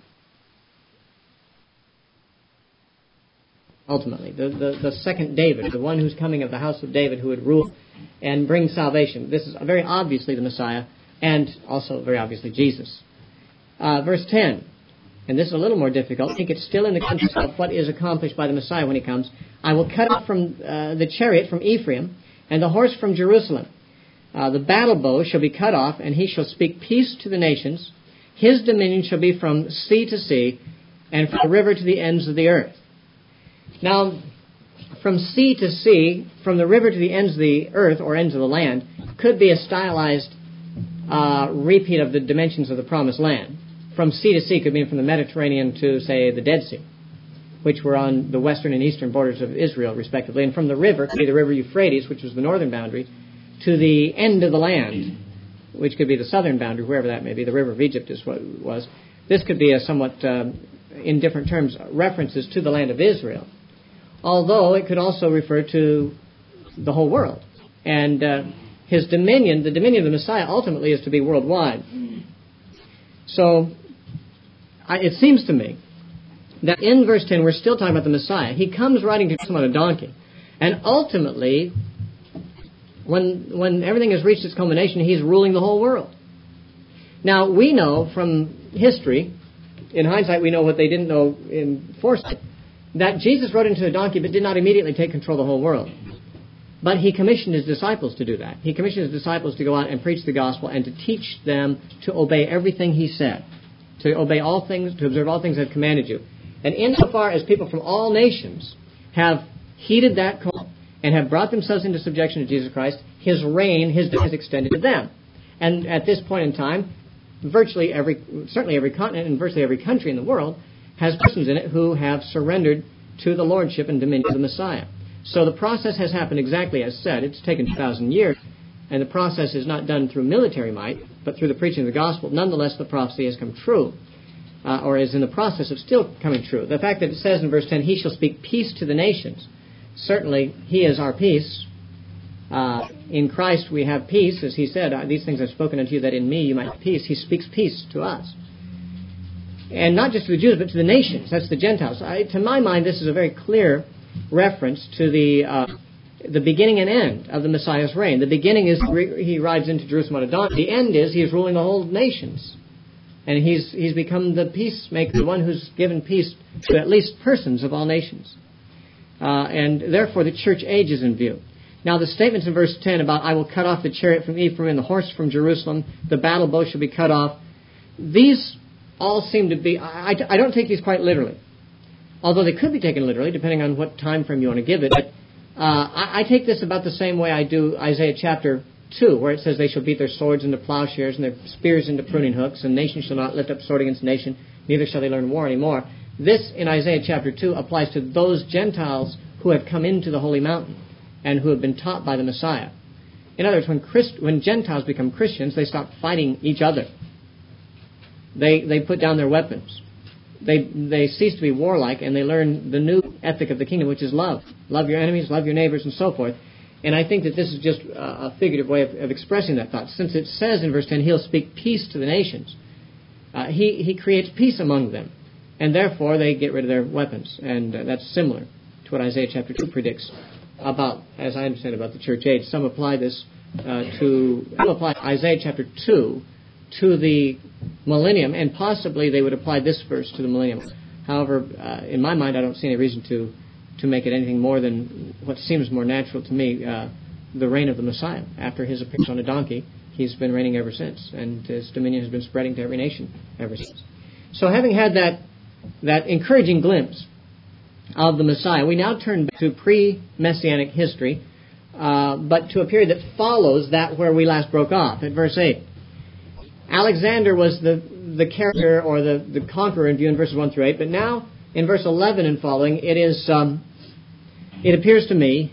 ultimately, the second David, the one who's coming of the house of David, who would rule and bring salvation. This is very obviously the Messiah, and also very obviously Jesus. Verse 10, and this is a little more difficult. I think it's still in the context of what is accomplished by the Messiah when he comes. "I will cut off from the chariot from Ephraim, and the horse from Jerusalem. The battle bow shall be cut off, and he shall speak peace to the nations. His dominion shall be from sea to sea, and from the river to the ends of the earth." Now, from sea to sea, from the river to the ends of the earth, or ends of the land, could be a stylized repeat of the dimensions of the Promised Land. From sea to sea could mean from the Mediterranean to, say, the Dead Sea, which were on the western and eastern borders of Israel, respectively. And from the river, could be the river Euphrates, which was the northern boundary, to the end of the land, which could be the southern boundary, wherever that may be. The river of Egypt is what it was. This could be a somewhat, in different terms, references to the land of Israel, although it could also refer to the whole world. And his dominion, the dominion of the Messiah, ultimately is to be worldwide. So, it seems to me that in verse 10 we're still talking about the Messiah. He comes riding to Jerusalem on a donkey. And ultimately, when everything has reached its culmination, he's ruling the whole world. Now, we know from history, in hindsight we know what they didn't know in foresight, that Jesus rode into a donkey but did not immediately take control of the whole world. But he commissioned his disciples to do that. He commissioned his disciples to go out and preach the gospel and to teach them to obey everything he said, to obey all things, to observe all things I've commanded you. And insofar as people from all nations have heeded that call and have brought themselves into subjection to Jesus Christ, his reign, his death is extended to them. And at this point in time, certainly every continent and virtually every country in the world has persons in it who have surrendered to the lordship and dominion of the Messiah. So the process has happened exactly as said. It's taken 2,000 years, and the process is not done through military might, but through the preaching of the gospel. Nonetheless, the prophecy has come true, or is in the process of still coming true. The fact that it says in verse 10, he shall speak peace to the nations. Certainly, he is our peace. In Christ we have peace, as he said, these things I've spoken unto you, that in me you might have peace. He speaks peace to us. And not just to the Jews, but to the nations. That's the Gentiles. To my mind, this is a very clear reference to the beginning and end of the Messiah's reign. The beginning is he rides into Jerusalem on a donkey. The end is he is ruling the whole nations. And he's become the peacemaker, the one who's given peace to at least persons of all nations. And therefore the church age is in view. Now the statements in verse 10 about, I will cut off the chariot from Ephraim and the horse from Jerusalem, the battle bow shall be cut off, these all seem to be, I don't take these quite literally. Although they could be taken literally, depending on what time frame you want to give it. But I take this about the same way I do Isaiah chapter 2, where it says they shall beat their swords into plowshares and their spears into pruning hooks, and nation shall not lift up sword against nation, neither shall they learn war anymore. This, in Isaiah chapter 2, applies to those Gentiles who have come into the holy mountain and who have been taught by the Messiah. In other words, when Gentiles become Christians, they stop fighting each other. They put down their weapons. They cease to be warlike, and they learn the new ethic of the kingdom, which is love. Love your enemies, love your neighbors, and so forth. And I think that this is just a figurative way of expressing that thought. Since it says in verse 10, He'll speak peace to the nations, He creates peace among them. And therefore, they get rid of their weapons. And that's similar to what Isaiah chapter 2 predicts about, as I understand, about the church age. Some apply this some apply Isaiah chapter 2 to the millennium, and possibly they would apply this verse to the millennium. However, in my mind, I don't see any reason to make it anything more than what seems more natural to me, the reign of the Messiah. After His appearance on a donkey, He's been reigning ever since, and His dominion has been spreading to every nation ever since. So having had that encouraging glimpse of the Messiah, we now turn back to pre-Messianic history, but to a period that follows that where we last broke off, at verse 8. Alexander was the character or the conqueror in view in verses 1 through 8, but now in verse 11 and following, it appears to me,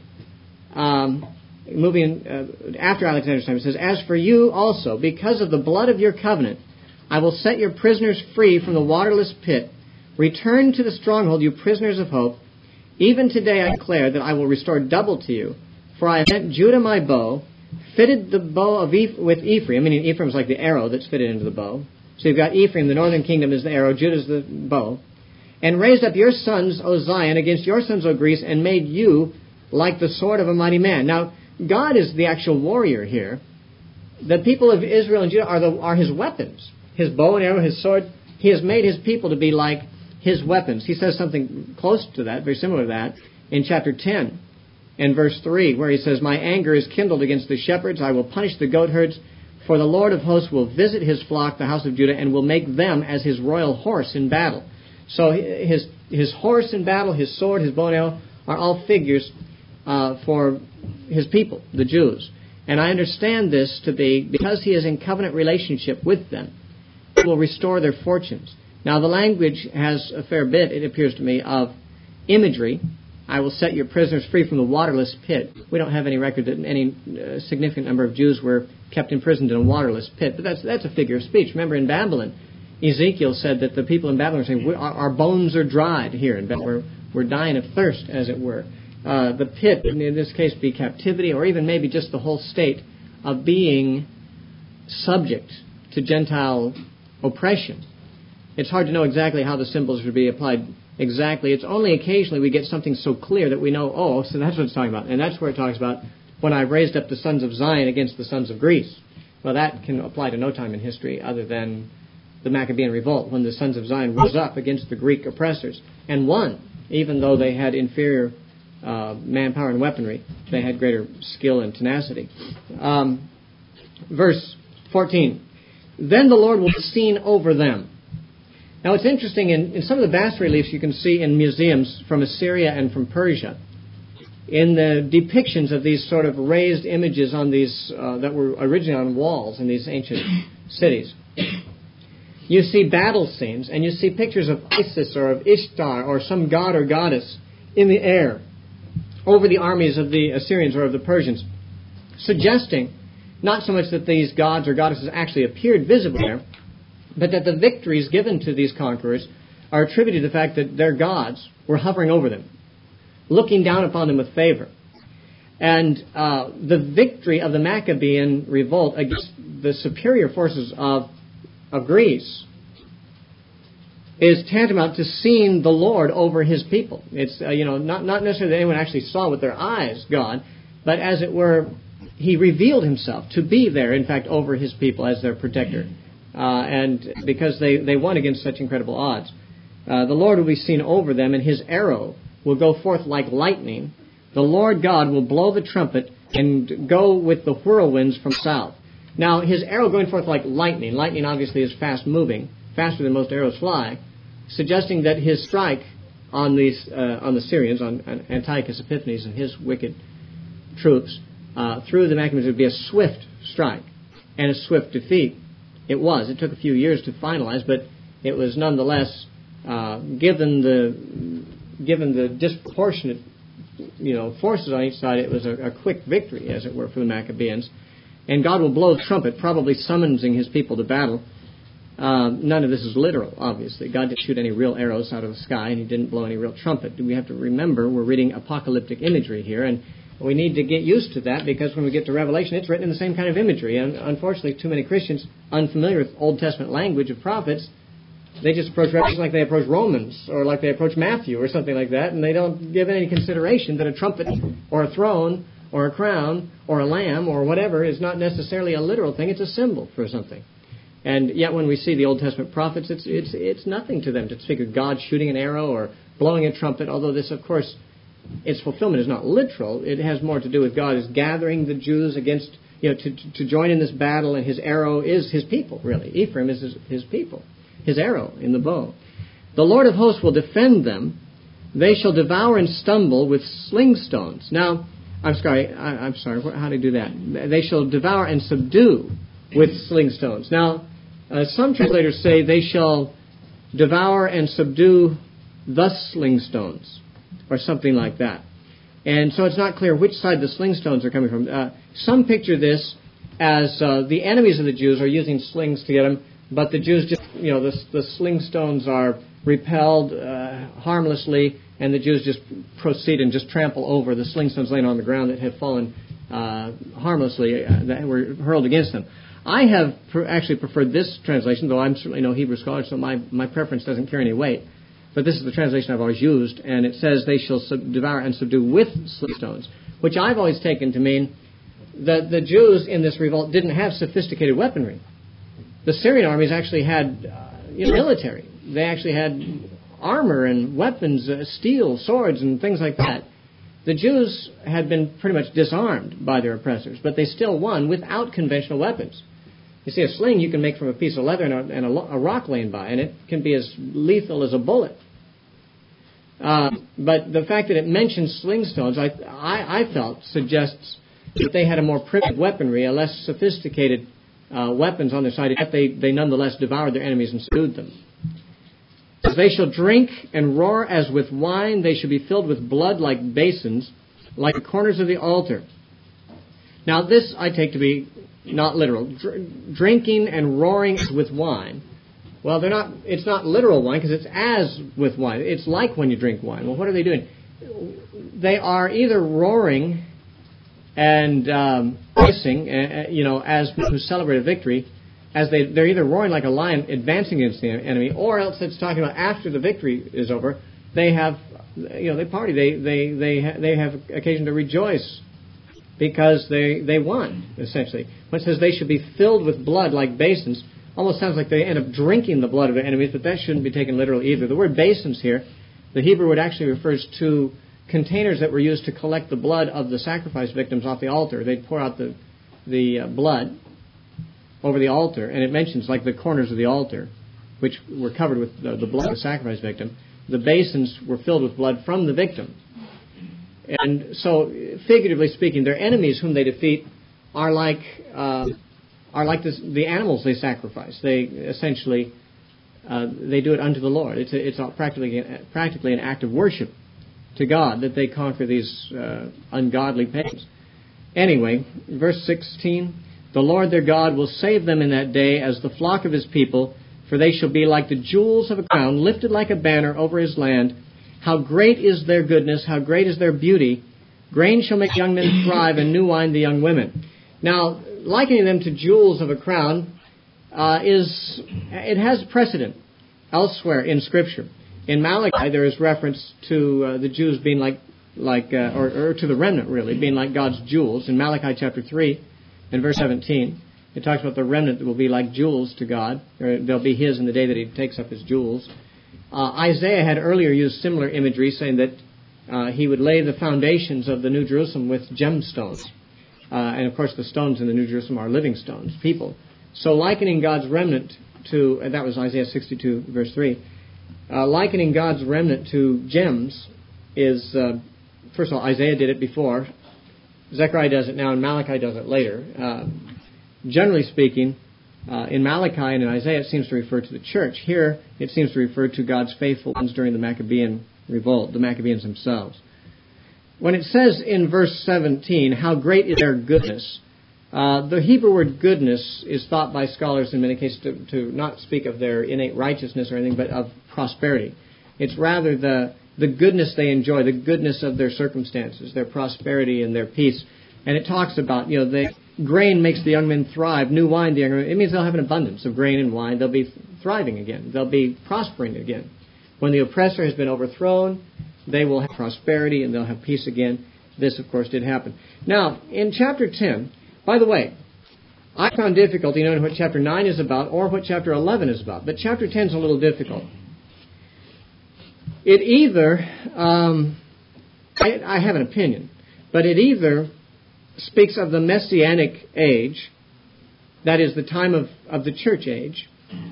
moving after Alexander's time, it says, As for you also, because of the blood of your covenant, I will set your prisoners free from the waterless pit. Return to the stronghold, you prisoners of hope. Even today I declare that I will restore double to you. For I have sent Judah my bow, fitted the bow with Ephraim, meaning Ephraim is like the arrow that's fitted into the bow. So you've got Ephraim, the northern kingdom is the arrow, Judah is the bow. And raised up your sons, O Zion, against your sons, O Greece, and made you like the sword of a mighty man. Now, God is the actual warrior here. The people of Israel and Judah are His weapons. His bow and arrow, His sword. He has made His people to be like His weapons. He says something close to that, very similar to that, in chapter 10 and verse 3, where He says, My anger is kindled against the shepherds. I will punish the goat herds. For the Lord of hosts will visit His flock, the house of Judah, and will make them as His royal horse in battle. So His horse in battle, His sword, His bow and arrow are all figures for His people, the Jews. And I understand this to be because He is in covenant relationship with them, He will restore their fortunes. Now the language has a fair bit, it appears to me, of imagery. I will set your prisoners free from the waterless pit. We don't have any record that any significant number of Jews were kept imprisoned in a waterless pit. But that's a figure of speech. Remember in Babylon, Ezekiel said that the people in Babylon were saying, our bones are dried here in Babylon. We're dying of thirst, as it were. The pit, in this case, be captivity, or even maybe just the whole state of being subject to Gentile oppression. It's hard to know exactly how the symbols would be applied exactly. It's only occasionally we get something so clear that we know, so that's what it's talking about. And that's where it talks about, when I raised up the sons of Zion against the sons of Greece. Well, that can apply to no time in history other than the Maccabean revolt, when the sons of Zion rose up against the Greek oppressors and won, even though they had inferior manpower and weaponry. They had greater skill and tenacity. Verse 14. Then the Lord will be seen over them. Now it's interesting, in some of the bas-reliefs you can see in museums from Assyria and from Persia, in the depictions of these sort of raised images on these that were originally on walls in these ancient cities, you see battle scenes, and you see pictures of Isis or of Ishtar or some god or goddess in the air over the armies of the Assyrians or of the Persians, suggesting not so much that these gods or goddesses actually appeared visibly there, but that the victories given to these conquerors are attributed to the fact that their gods were hovering over them, looking down upon them with favor. And the victory of the Maccabean revolt against the superior forces of Greece is tantamount to seeing the Lord over His people. It's not necessarily that anyone actually saw with their eyes God, but as it were, He revealed Himself to be there, in fact, over His people as their protector. And because they won against such incredible odds. The Lord will be seen over them, and His arrow will go forth like lightning. The Lord God will blow the trumpet and go with the whirlwinds from south. Now, His arrow going forth like lightning. Lightning obviously is fast moving, faster than most arrows fly, suggesting that His strike on the Syrians, on Antiochus Epiphanes and his wicked troops, through the Maccabees would be a swift strike and a swift defeat. It was. It took a few years to finalize, but it was nonetheless Given the disproportionate, forces on each side, it was a quick victory, as it were, for the Maccabeans. And God will blow the trumpet, probably summoning his people to battle. None of this is literal, obviously. God didn't shoot any real arrows out of the sky, and he didn't blow any real trumpet. We have to remember we're reading apocalyptic imagery here, and we need to get used to that, because when we get to Revelation, it's written in the same kind of imagery. And unfortunately, too many Christians, unfamiliar with Old Testament language of prophets, they just approach Revelation like they approach Romans, or like they approach Matthew, or something like that, and they don't give any consideration that a trumpet, or a throne, or a crown, or a lamb, or whatever, is not necessarily a literal thing. It's a symbol for something. And yet when we see the Old Testament prophets, it's nothing to them to speak of God shooting an arrow or blowing a trumpet, although this, of course, its fulfillment is not literal. It has more to do with God is gathering the Jews against, to join in this battle, and his arrow is his people, really. Ephraim is his people, his arrow in the bow. The Lord of hosts will defend them. They shall devour and stumble with sling stones. Now, I'm sorry, how do you do that? They shall devour and subdue with sling stones. Now, some translators say they shall devour and subdue the sling stones, or something like that. And so it's not clear which side the sling stones are coming from. Some picture this as the enemies of the Jews are using slings to get them, but the Jews just, the sling stones are repelled harmlessly, and the Jews just proceed and just trample over the sling stones laying on the ground that have fallen harmlessly, that were hurled against them. I have actually preferred this translation, though I'm certainly no Hebrew scholar, so my preference doesn't carry any weight. But this is the translation I've always used, and it says they shall devour and subdue with sling stones, which I've always taken to mean that the Jews in this revolt didn't have sophisticated weaponry. The Syrian armies actually had military. They actually had armor and weapons, steel, swords, and things like that. The Jews had been pretty much disarmed by their oppressors, but they still won without conventional weapons. You see, a sling you can make from a piece of leather and a rock laying by, and it can be as lethal as a bullet. But the fact that it mentions sling stones, I felt, suggests that they had a more primitive weaponry, a less sophisticated weapons on their side, yet they nonetheless devoured their enemies and subdued them. They shall drink and roar as with wine. They shall be filled with blood like basins, like the corners of the altar. Now, this I take to be not literal. Drinking and roaring as with wine. Well, it's not literal wine, because it's as with wine. It's like when you drink wine. Well, what are they doing? They are either roaring and racing, as who celebrate a victory, as they're either roaring like a lion advancing against the enemy, or else it's talking about after the victory is over, they have, they party, they have occasion to rejoice because they won, essentially. When it says they should be filled with blood like basins, almost sounds like they end up drinking the blood of their enemies, but that shouldn't be taken literally either. The word basins here, the Hebrew word actually refers to containers that were used to collect the blood of the sacrifice victims off the altar. They'd pour out the blood over the altar, and it mentions like the corners of the altar, which were covered with the blood of the sacrifice victim. The basins were filled with blood from the victim. And so, figuratively speaking, their enemies whom they defeat are like the animals they sacrifice. They essentially they do it unto the Lord. It's practically an act of worship to God that they conquer these ungodly pagans. Anyway, verse 16. The Lord their God will save them in that day as the flock of his people, for they shall be like the jewels of a crown, lifted like a banner over his land. How great is their goodness, how great is their beauty. Grain shall make young men thrive, and new wine the young women. Now, likening them to jewels of a crown it has precedent elsewhere in Scripture. In Malachi, there is reference to the Jews being or to the remnant, really, being like God's jewels. In Malachi chapter 3, in verse 17, it talks about the remnant that will be like jewels to God. They'll be his in the day that he takes up his jewels. Isaiah had earlier used similar imagery, saying that he would lay the foundations of the New Jerusalem with gemstones. And, of course, the stones in the New Jerusalem are living stones, people. So likening God's remnant to, that was Isaiah 62, verse 3, likening God's remnant to gems is, first of all, Isaiah did it before. Zechariah does it now, and Malachi does it later. Generally speaking, In Malachi and in Isaiah, it seems to refer to the church. Here, it seems to refer to God's faithful ones during the Maccabean revolt, the Maccabeans themselves. When it says in verse 17, how great is their goodness, the Hebrew word goodness is thought by scholars in many cases to not speak of their innate righteousness or anything, but of prosperity. It's rather the goodness they enjoy, the goodness of their circumstances, their prosperity and their peace. And it talks about, grain makes the young men thrive, new wine the young men. It means they'll have an abundance of grain and wine. They'll be thriving again. They'll be prospering again. When the oppressor has been overthrown, they will have prosperity and they'll have peace again. This, of course, did happen. Now, in chapter 10, by the way, I found difficulty knowing what chapter 9 is about or what chapter 11 is about. But chapter 10 is a little difficult. It either, I have an opinion, but it either speaks of the Messianic age, that is the time of the church age,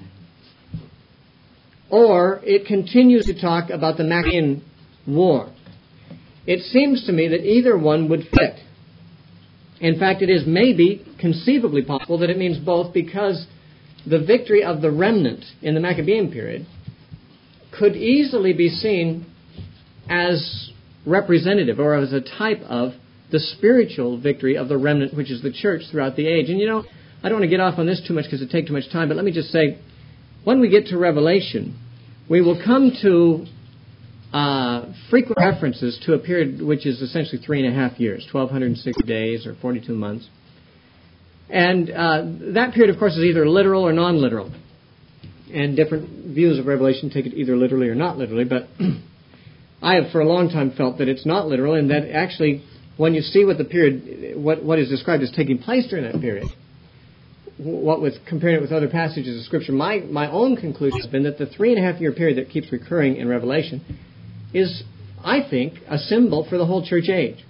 or it continues to talk about the Maccabean War. It seems to me that either one would fit. In fact, it is maybe conceivably possible that it means both, because the victory of the remnant in the Maccabean period could easily be seen as representative or as a type of the spiritual victory of the remnant, which is the church throughout the age. And I don't want to get off on this too much because it takes too much time, but let me just say, when we get to Revelation, we will come to frequent references to a period which is essentially 3.5 years, 1,260 days or 42 months. And that period, of course, is either literal or non-literal. And different views of Revelation take it either literally or not literally, but I have for a long time felt that it's not literal, and that actually, when you see what the period, what is described as taking place during that period, comparing it with other passages of Scripture, my own conclusion has been that the 3.5-year period that keeps recurring in Revelation is, I think, a symbol for the whole church age.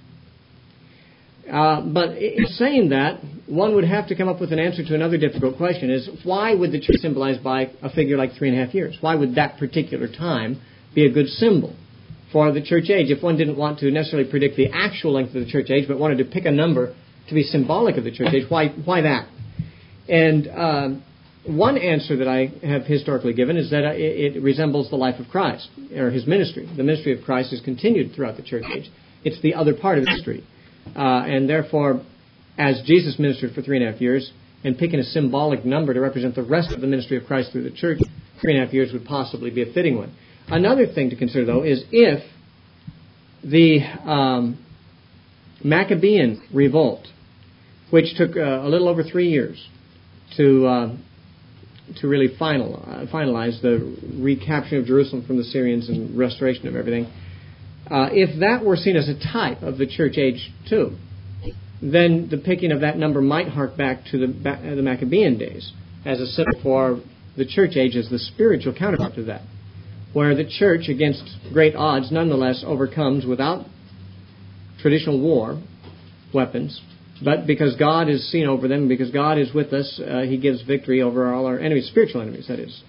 But in saying that, one would have to come up with an answer to another difficult question, is why would the church symbolized by a figure like 3.5 years? Why would that particular time be a good symbol for the church age? If one didn't want to necessarily predict the actual length of the church age, but wanted to pick a number to be symbolic of the church age, why that? And one answer that I have historically given is that it resembles the life of Christ, or his ministry. The ministry of Christ is continued throughout the church age. It's the other part of history. And therefore, as Jesus ministered for 3.5 years, and picking a symbolic number to represent the rest of the ministry of Christ through the church, 3.5 years would possibly be a fitting one. Another thing to consider, though, is if the Maccabean revolt, which took a little over 3 years to really finalize the recapturing of Jerusalem from the Syrians and restoration of everything, if that were seen as a type of the church age too, then the picking of that number might hark back to the Maccabean days as a symbol for the church age as the spiritual counterpart to that, where the church, against great odds, nonetheless overcomes without traditional war weapons, but because God is seen over them, because God is with us, He gives victory over all our enemies, spiritual enemies, that is.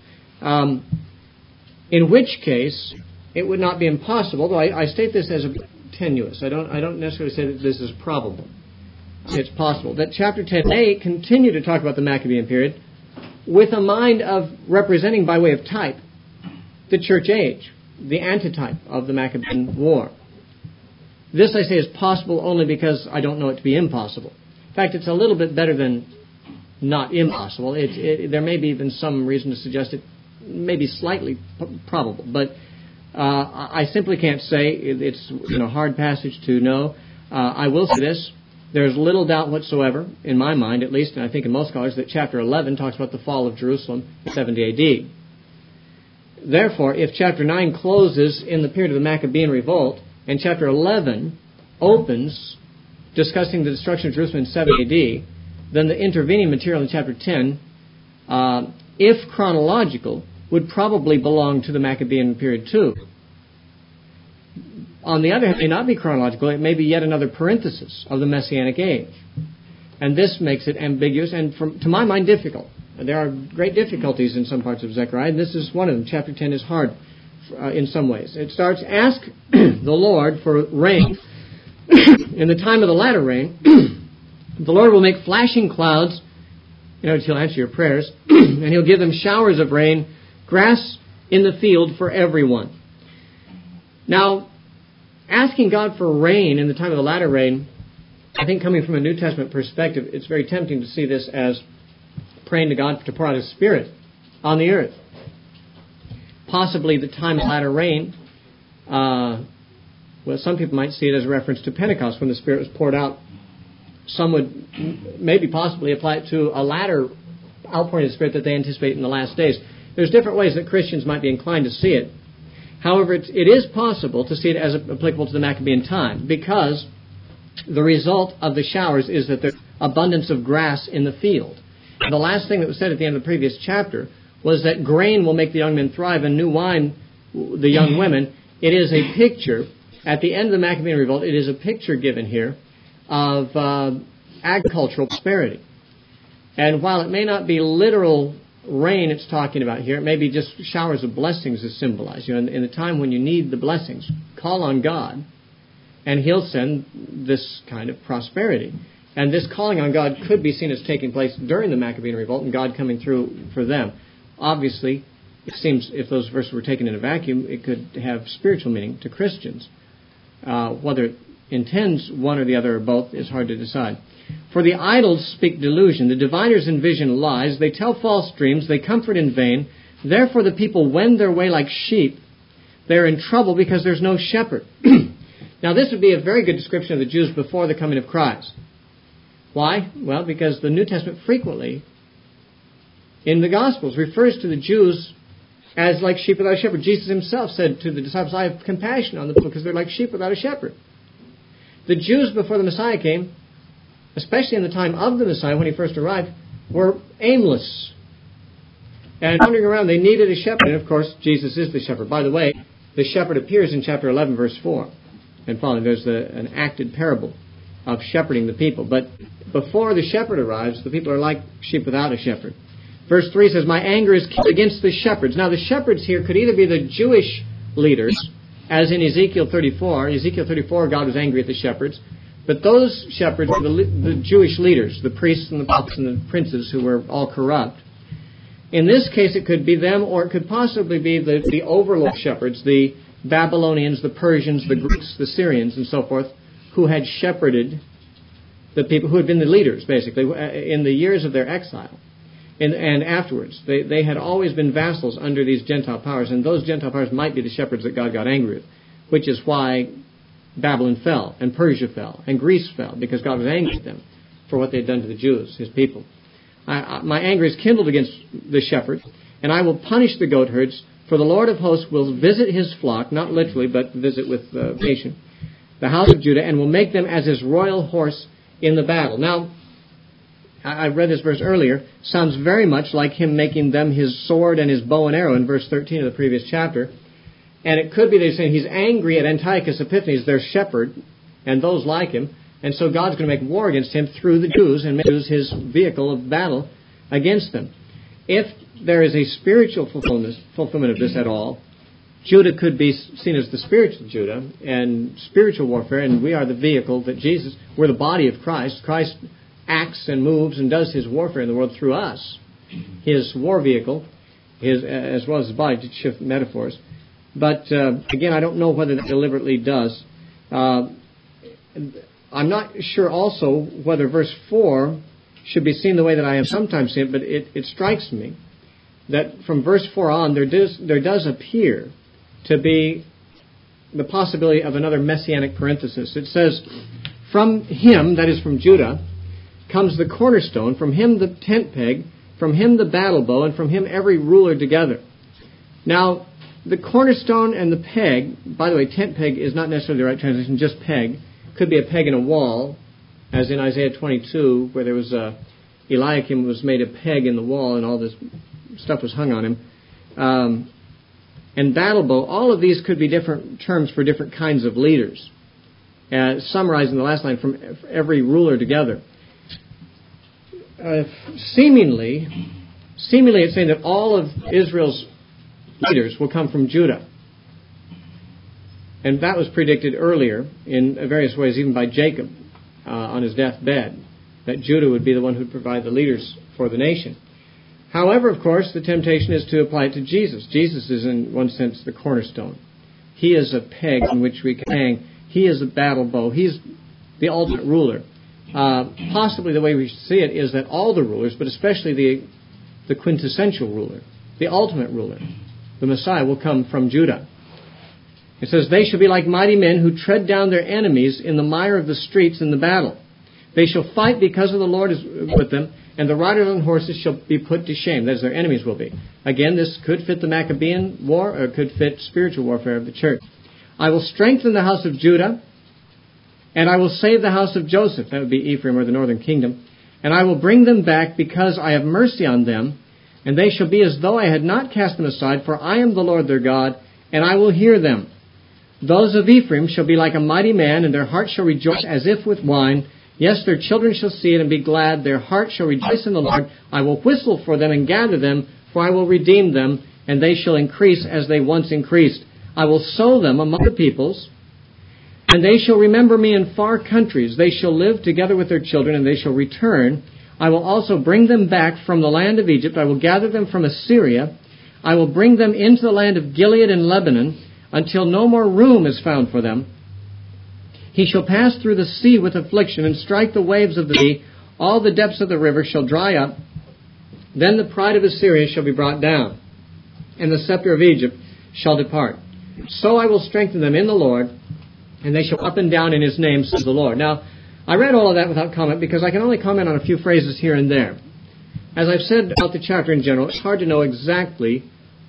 In which case, it would not be impossible, though I state this as a tenuous. I don't necessarily say that this is probable. It's possible that chapter 10 may continue to talk about the Maccabean period with a mind of representing by way of type the church age, the antitype of the Maccabean War. This, I say, is possible only because I don't know it to be impossible. In fact, it's a little bit better than not impossible. There may be even some reason to suggest it may be slightly probable, but I simply can't say. It's a hard passage to know. I will say this. There's little doubt whatsoever, in my mind at least, and I think in most scholars, that chapter 11 talks about the fall of Jerusalem in 70 A.D. Therefore, if chapter 9 closes in the period of the Maccabean revolt, and chapter 11 opens discussing the destruction of Jerusalem in 70 A.D., then the intervening material in chapter 10, if chronological, would probably belong to the Maccabean period too. On the other hand, it may not be chronological. It may be yet another parenthesis of the Messianic age. And this makes it ambiguous and, to my mind, difficult. There are great difficulties in some parts of Zechariah, and this is one of them. Chapter 10 is hard in some ways. It starts, ask the Lord for rain. In the time of the latter rain, the Lord will make flashing clouds He'll answer your prayers, and He'll give them showers of rain, grass in the field for everyone. Now, asking God for rain in the time of the latter rain, I think coming from a New Testament perspective, it's very tempting to see this as praying to God to pour out His Spirit on the earth. Possibly the time of latter rain, some people might see it as a reference to Pentecost when the Spirit was poured out. Some would maybe possibly apply it to a latter outpouring of the Spirit that they anticipate in the last days. There's different ways that Christians might be inclined to see it. However, it is possible to see it as applicable to the Maccabean time, because the result of the showers is that there's abundance of grass in the field. The last thing that was said at the end of the previous chapter was that grain will make the young men thrive and new wine the young women. It is a picture, at the end of the Maccabean revolt, it is a picture given here of agricultural prosperity. And while it may not be literal rain it's talking about here, it may be just showers of blessings is symbolized. In the time when you need the blessings, call on God, and He'll send this kind of prosperity. And this calling on God could be seen as taking place during the Maccabean revolt and God coming through for them. Obviously, it seems if those verses were taken in a vacuum, it could have spiritual meaning to Christians. Whether it intends one or the other or both is hard to decide. For the idols speak delusion, the diviners envision lies, they tell false dreams, they comfort in vain. Therefore the people wend their way like sheep. They're in trouble because there's no shepherd. Now this would be a very good description of the Jews before the coming of Christ. Why? Well, because the New Testament frequently, in the Gospels, refers to the Jews as like sheep without a shepherd. Jesus Himself said to the disciples, I have compassion on the people because they're like sheep without a shepherd. The Jews before the Messiah came, especially in the time of the Messiah when He first arrived, were aimless and wandering around. They needed a shepherd, and of course Jesus is the shepherd. By the way, the shepherd appears in chapter 11, verse 4. And following, there's an acted parable of shepherding the people. But before the shepherd arrives, the people are like sheep without a shepherd. Verse 3 says, my anger is kindled against the shepherds. Now the shepherds here could either be the Jewish leaders, as in Ezekiel 34. Ezekiel 34, God was angry at the shepherds. But those shepherds were the Jewish leaders, the priests and the prophets and the princes who were all corrupt. In this case, it could be them, or it could possibly be the overlord shepherds, the Babylonians, the Persians, the Greeks, the Syrians, and so forth, who had shepherded the people, who had been the leaders, basically, in the years of their exile. And afterwards, they had always been vassals under these Gentile powers, and those Gentile powers might be the shepherds that God got angry with, which is why Babylon fell, and Persia fell, and Greece fell, because God was angry at them for what they had done to the Jews, His people. My anger is kindled against the shepherds, and I will punish the goatherds, for the Lord of hosts will visit His flock, not literally, but visit with the nation, the house of Judah, and will make them as His royal horse in the battle. Now, I read this verse earlier. Sounds very much like Him making them His sword and His bow and arrow in verse 13 of the previous chapter. And it could be they're saying He's angry at Antiochus Epiphanes, their shepherd, and those like him. And so God's going to make war against him through the Jews and make Jews His vehicle of battle against them. If there is a spiritual fulfillment of this at all, Judah could be seen as the spiritual Judah and spiritual warfare, and we are the vehicle that Jesus, we're the body of Christ. Christ acts and moves and does His warfare in the world through us. His war vehicle, as well as His body, to shift metaphors. But again, I don't know whether that deliberately does. I'm not sure also whether verse 4 should be seen the way that I have sometimes seen it, but it strikes me that from verse 4 on, there does appear to be the possibility of another messianic parenthesis. It says, from Him, that is from Judah, comes the cornerstone, from Him the tent peg, from Him the battle bow, and from Him every ruler together. Now, the cornerstone and the peg, by the way, tent peg is not necessarily the right translation, just peg. Could be a peg in a wall, as in Isaiah 22, where there was Eliakim was made a peg in the wall and all this stuff was hung on him. And battle bow, all of these could be different terms for different kinds of leaders. Summarizing the last line, from every ruler together. Seemingly it's saying that all of Israel's leaders will come from Judah. And that was predicted earlier in various ways, even by Jacob on his deathbed. that Judah would be the one who would provide the leaders for the nation. However, of course, the temptation is to apply it to Jesus. Jesus is, in one sense, the cornerstone. He is a peg on which we can hang. He is a battle bow. He's the ultimate ruler. Possibly the way we see it is that all the rulers, but especially the quintessential ruler, the ultimate ruler, the Messiah, will come from Judah. It says, they shall be like mighty men who tread down their enemies in the mire of the streets in the battle. They shall fight because of the Lord is with them, and the riders on horses shall be put to shame. That is, their enemies will be. Again, this could fit the Maccabean war, or could fit spiritual warfare of the church. I will strengthen the house of Judah, and I will save the house of Joseph. That would be Ephraim, or the northern kingdom. And I will bring them back because I have mercy on them, and they shall be as though I had not cast them aside, for I am the Lord their God, and I will hear them. Those of Ephraim shall be like a mighty man, and their heart shall rejoice as if with wine. Yes, their children shall see it and be glad. Their heart shall rejoice in the Lord. I will whistle for them and gather them, for I will redeem them, and they shall increase as they once increased. I will sow them among the peoples, and they shall remember me in far countries. They shall live together with their children, and they shall return. I will also bring them back from the land of Egypt. I will gather them from Assyria. I will bring them into the land of Gilead and Lebanon, until no more room is found for them. He shall pass through the sea with affliction and strike the waves of the sea. All the depths of the river shall dry up. Then the pride of Assyria shall be brought down, and the scepter of Egypt shall depart. So I will strengthen them in the Lord, and they shall up and down in his name, says the Lord. Now, I read all of that without comment because I can only comment on a few phrases here and there. As I've said about the chapter in general, it's hard to know exactly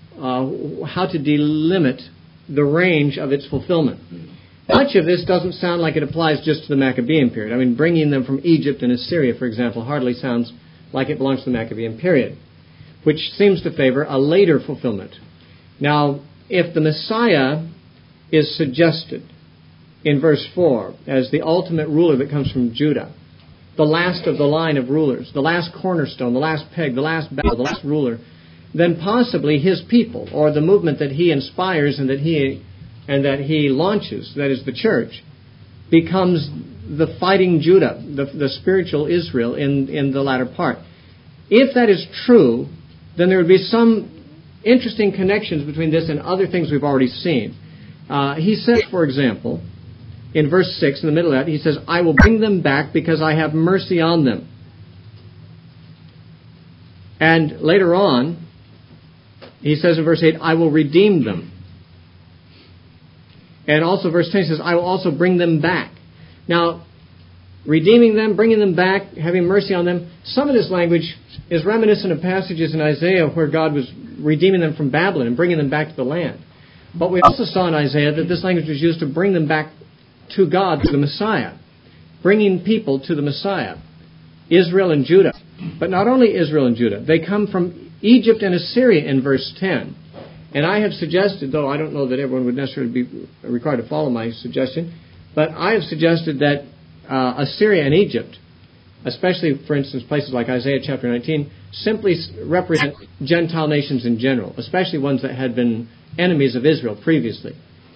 how to delimit the range of its fulfillment. Much of this doesn't sound like it applies just to the Maccabean period. I mean, bringing them from Egypt and Assyria, for example, hardly sounds like it belongs to the Maccabean period, which seems to favor a later fulfillment. Now, if the Messiah is suggested in verse 4 as the ultimate ruler that comes from Judah, the last of the line of rulers, the last cornerstone, the last peg, the last battle, the last ruler, then possibly his people, or the movement that he inspires and that he launches, that is the church, becomes the fighting Judah, the spiritual Israel in the latter part. If that is true, then there would be some interesting connections between this and other things we've already seen. He says, for example, in verse 6, in the middle of that, he says, I will bring them back because I have mercy on them. And later on, he says in verse 8, I will redeem them. And also verse 10 says, I will also bring them back. Now, redeeming them, bringing them back, having mercy on them, some of this language is reminiscent of passages in Isaiah where God was redeeming them from Babylon and bringing them back to the land. But we also saw in Isaiah that this language was used to bring them back to God, to the Messiah, bringing people to the Messiah, Israel and Judah. But not only Israel and Judah, they come from Egypt and Assyria in verse 10. And I have suggested, though I don't know that everyone would necessarily be required to follow my suggestion, but I have suggested that Assyria and Egypt, especially, for instance, places like Isaiah chapter 19, simply represent Gentile nations in general, especially ones that had been enemies of Israel previously.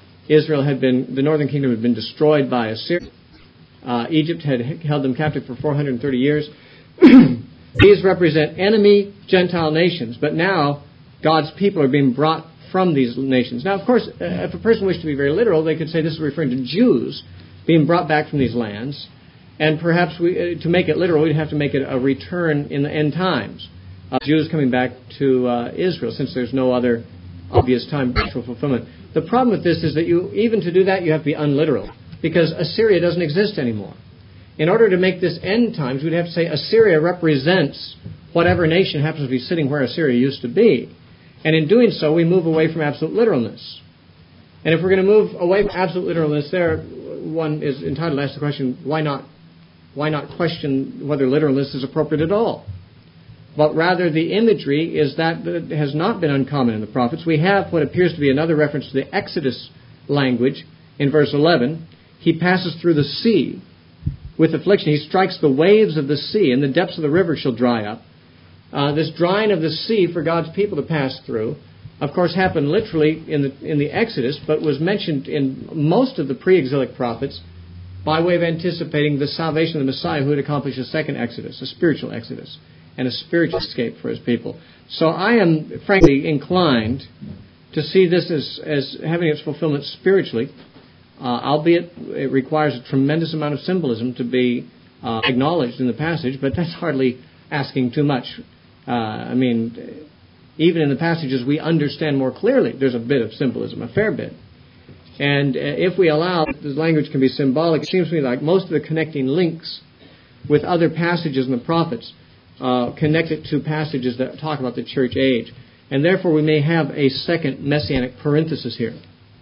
The northern kingdom had been destroyed by Assyria. Egypt had held them captive for 430 years. These represent enemy Gentile nations, but now God's people are being brought from these nations. Now, of course, if a person wished to be very literal, they could say this is referring to Jews being brought back from these lands, and perhaps to make it literal, we'd have to make it a return in the end times. Jews coming back to Israel, since there's no other obvious time for actual fulfillment. The problem with this is that even to do that, you have to be unliteral, because Assyria doesn't exist anymore. In order to make this end times, we'd have to say Assyria represents whatever nation happens to be sitting where Assyria used to be. And in doing so, we move away from absolute literalness. And if we're going to move away from absolute literalness there, one is entitled to ask the question, why not question whether literalness is appropriate at all? But rather, the imagery is that has not been uncommon in the prophets. We have what appears to be another reference to the Exodus language in verse 11. He passes through the sea with affliction. He strikes the waves of the sea, and the depths of the river shall dry up. This drying of the sea for God's people to pass through, of course, happened literally in the Exodus, but was mentioned in most of the pre-exilic prophets by way of anticipating the salvation of the Messiah who would accomplish a second exodus, a spiritual exodus, and a spiritual escape for his people. So I am, frankly, inclined to see this as having its fulfillment spiritually, albeit it requires a tremendous amount of symbolism to be acknowledged in the passage, but that's hardly asking too much. Even in the passages we understand more clearly, there's a bit of symbolism, a fair bit. And if we allow that the language can be symbolic, it seems to me like most of the connecting links with other passages in the prophets connect it to passages that talk about the church age. And therefore we may have a second messianic parenthesis here.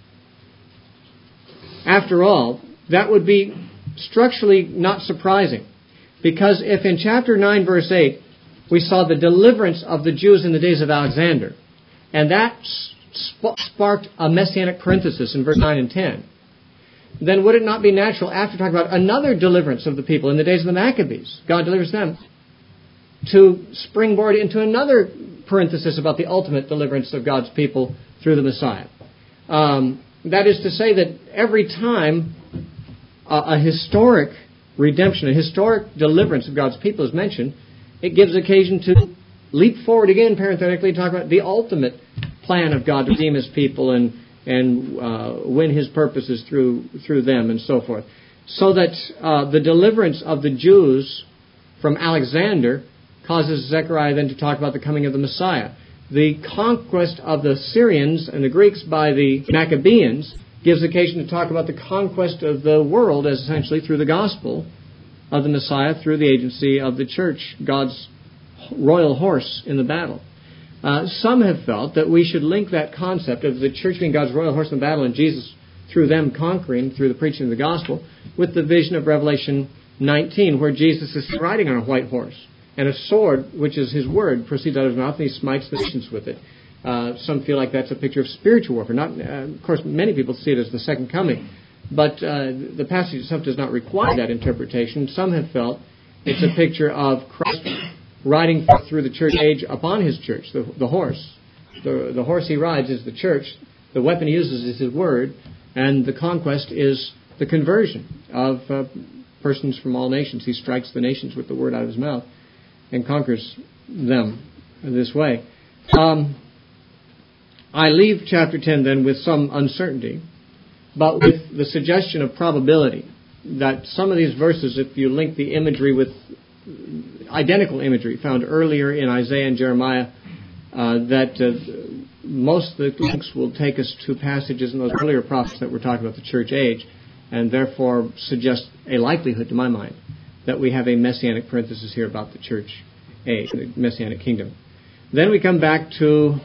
After all, that would be structurally not surprising, because if in chapter 9, verse 8, we saw the deliverance of the Jews in the days of Alexander, and that sparked a messianic parenthesis in verse 9 and 10, then would it not be natural, after talking about another deliverance of the people in the days of the Maccabees, God delivers them, to springboard into another parenthesis about the ultimate deliverance of God's people through the Messiah? That is to say that every time a historic redemption, a historic deliverance of God's people is mentioned, it gives occasion to leap forward again, parenthetically, to talk about the ultimate plan of God to redeem his people and win his purposes through them and so forth. So that the deliverance of the Jews from Alexander causes Zechariah then to talk about the coming of the Messiah. The conquest of the Syrians and the Greeks by the Maccabeans gives occasion to talk about the conquest of the world as essentially through the gospel of the Messiah, through the agency of the church, God's royal horse in the battle. Some have felt that we should link that concept of the church being God's royal horse in the battle and Jesus through them conquering through the preaching of the gospel with the vision of Revelation 19, where Jesus is riding on a white horse, and a sword, which is his word, proceeds out of his mouth, and he smites the nations with it. Some feel like that's a picture of spiritual warfare. Of course, many people see it as the second coming, but the passage itself does not require that interpretation. Some have felt it's a picture of Christ riding through the church age upon his church, the horse. The horse he rides is the church. The weapon he uses is his word, and the conquest is the conversion of persons from all nations. He strikes the nations with the word out of his mouth and conquers them in this way. I leave chapter 10 then with some uncertainty, but with the suggestion of probability that some of these verses, if you link the imagery with identical imagery found earlier in Isaiah and Jeremiah, that most of the links will take us to passages in those earlier prophets that were talking about the church age, and therefore suggest a likelihood, to my mind, that we have a messianic parenthesis here about the church age, the messianic kingdom. Then we come back to,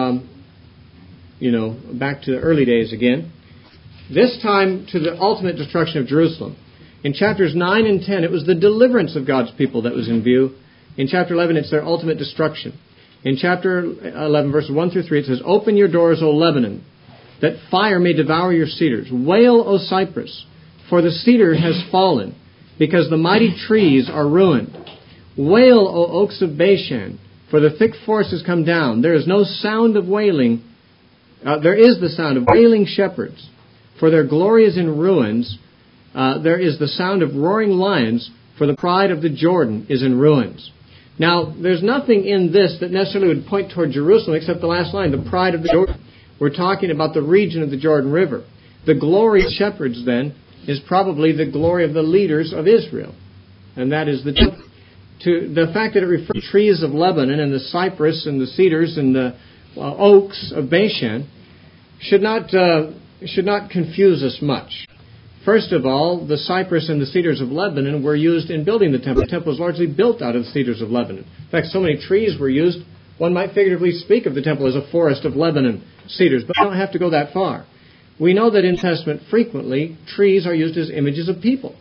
back to the early days again. This time to the ultimate destruction of Jerusalem. In chapters 9 and 10, it was the deliverance of God's people that was in view. In chapter 11, it's their ultimate destruction. In chapter 11, verses 1 through 3, it says, "Open your doors, O Lebanon, that fire may devour your cedars. Wail, O cypress, for the cedar has fallen, because the mighty trees are ruined. Wail, O oaks of Bashan, for the thick forest has come down. There is no sound of wailing. There is the sound of wailing shepherds, for their glory is in ruins. There is the sound of roaring lions, for the pride of the Jordan is in ruins." Now, there's nothing in this that necessarily would point toward Jerusalem except the last line, the pride of the Jordan. We're talking about the region of the Jordan River. The glory of shepherds, then, is probably the glory of the leaders of Israel. And that is the fact that it refers to trees of Lebanon and the cypress and the cedars and the oaks of Bashan should not confuse us much. First of all, the cypress and the cedars of Lebanon were used in building the temple. The temple was largely built out of the cedars of Lebanon. In fact, so many trees were used, one might figuratively speak of the temple as a forest of Lebanon cedars, but we don't have to go that far. We know that in the Testament, frequently, trees are used as images of people.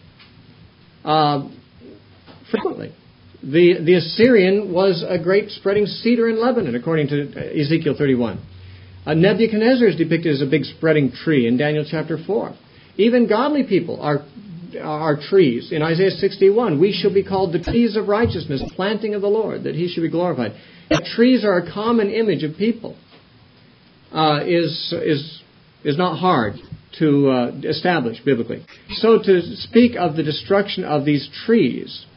Frequently. The Assyrian was a great spreading cedar in Lebanon, according to Ezekiel 31. Nebuchadnezzar is depicted as a big spreading tree in Daniel chapter 4. Even godly people are trees. In Isaiah 61, we shall be called the trees of righteousness, planting of the Lord, that he should be glorified. That trees are a common image of people is not hard to establish biblically. So to speak of the destruction of these trees,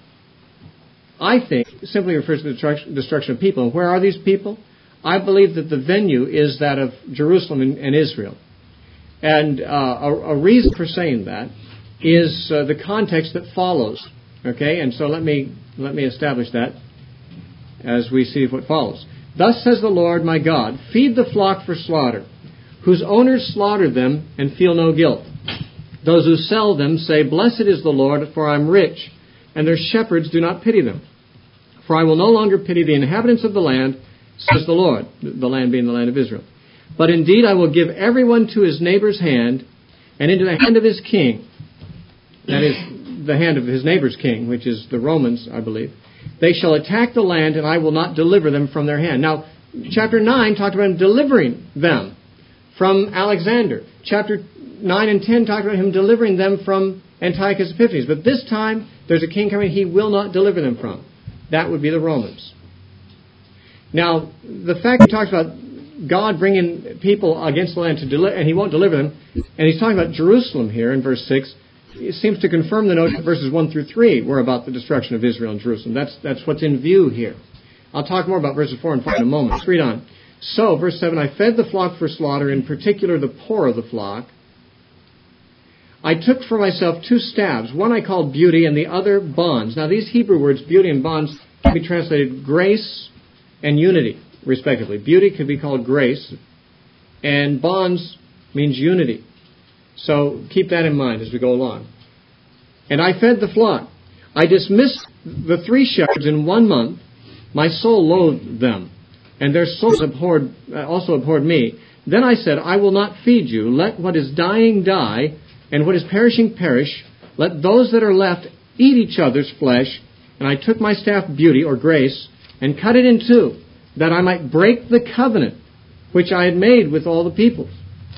I think, simply refers to the destruction of people. And where are these people? I believe that the venue is that of Jerusalem and Israel. And a reason for saying that is the context that follows. Okay, and so let me establish that as we see what follows. Thus says the Lord my God, feed the flock for slaughter, whose owners slaughter them and feel no guilt. Those who sell them say, blessed is the Lord, for I am rich, and their shepherds do not pity them. For I will no longer pity the inhabitants of the land, says the Lord, the land being the land of Israel. But indeed I will give everyone to his neighbor's hand, and into the hand of his king. That is, the hand of his neighbor's king, which is the Romans, I believe. They shall attack the land, and I will not deliver them from their hand. Now, chapter 9 talked about him delivering them from Alexander. Chapter 9 and 10 talked about him delivering them from Antiochus Epiphanes. But this time, there's a king coming he will not deliver them from. That would be the Romans. Now, the fact he talks about God bringing people against the land to deliver, and he won't deliver them, and he's talking about Jerusalem here in verse 6, it seems to confirm the notion that verses 1 through 3 were about the destruction of Israel and Jerusalem. That's what's in view here. I'll talk more about verses 4 and 5 in a moment. Let's read on. So, verse 7, I fed the flock for slaughter, in particular the poor of the flock. I took for myself 2 staves. One I called beauty and the other bonds. Now, these Hebrew words, beauty and bonds, can be translated grace and unity, respectively. Beauty can be called grace, and bonds means unity. So keep that in mind as we go along. And I fed the flock. I dismissed the 3 shepherds in 1 month. My soul loathed them, and their souls also abhorred me. Then I said, I will not feed you. Let what is dying die, and what is perishing perish. Let those that are left eat each other's flesh. And I took my staff beauty, or grace, and cut it in 2, that I might break the covenant which I had made with all the peoples.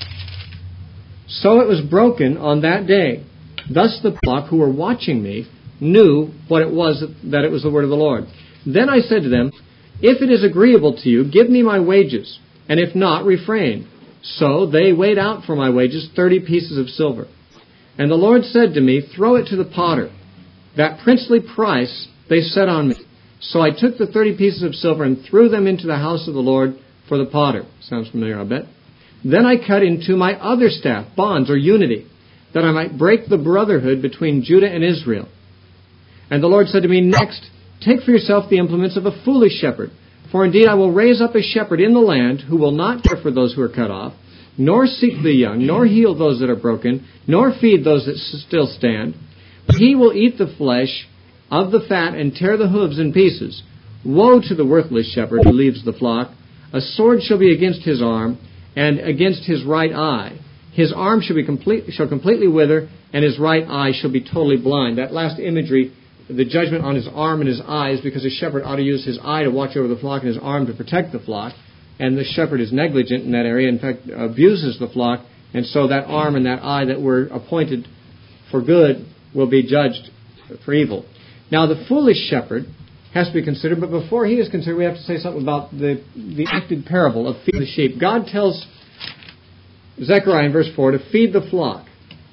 So it was broken on that day. Thus the flock who were watching me knew what it was, that it was the word of the Lord. Then I said to them, if it is agreeable to you, give me my wages, and if not, refrain. So they weighed out for my wages 30 pieces of silver. And the Lord said to me, throw it to the potter. That princely price they set on me. So I took the 30 pieces of silver and threw them into the house of the Lord for the potter. Sounds familiar, I bet. Then I cut in 2 my other staff, bonds or unity, that I might break the brotherhood between Judah and Israel. And the Lord said to me, next, take for yourself the implements of a foolish shepherd. For indeed I will raise up a shepherd in the land who will not care for those who are cut off, nor seek the young, nor heal those that are broken, nor feed those that still stand. But he will eat the flesh of the fat and tear the hooves in pieces. Woe to the worthless shepherd who leaves the flock. A sword shall be against his arm, and against his right eye. His arm shall completely wither, and his right eye shall be totally blind. That last imagery, the judgment on his arm and his eye, is because a shepherd ought to use his eye to watch over the flock and his arm to protect the flock. And the shepherd is negligent in that area, in fact, abuses the flock, and so that arm and that eye that were appointed for good will be judged for evil. Now, the foolish shepherd has to be considered, but before he is considered, we have to say something about the acted parable of feeding the sheep. God tells Zechariah in verse 4 to feed the flock.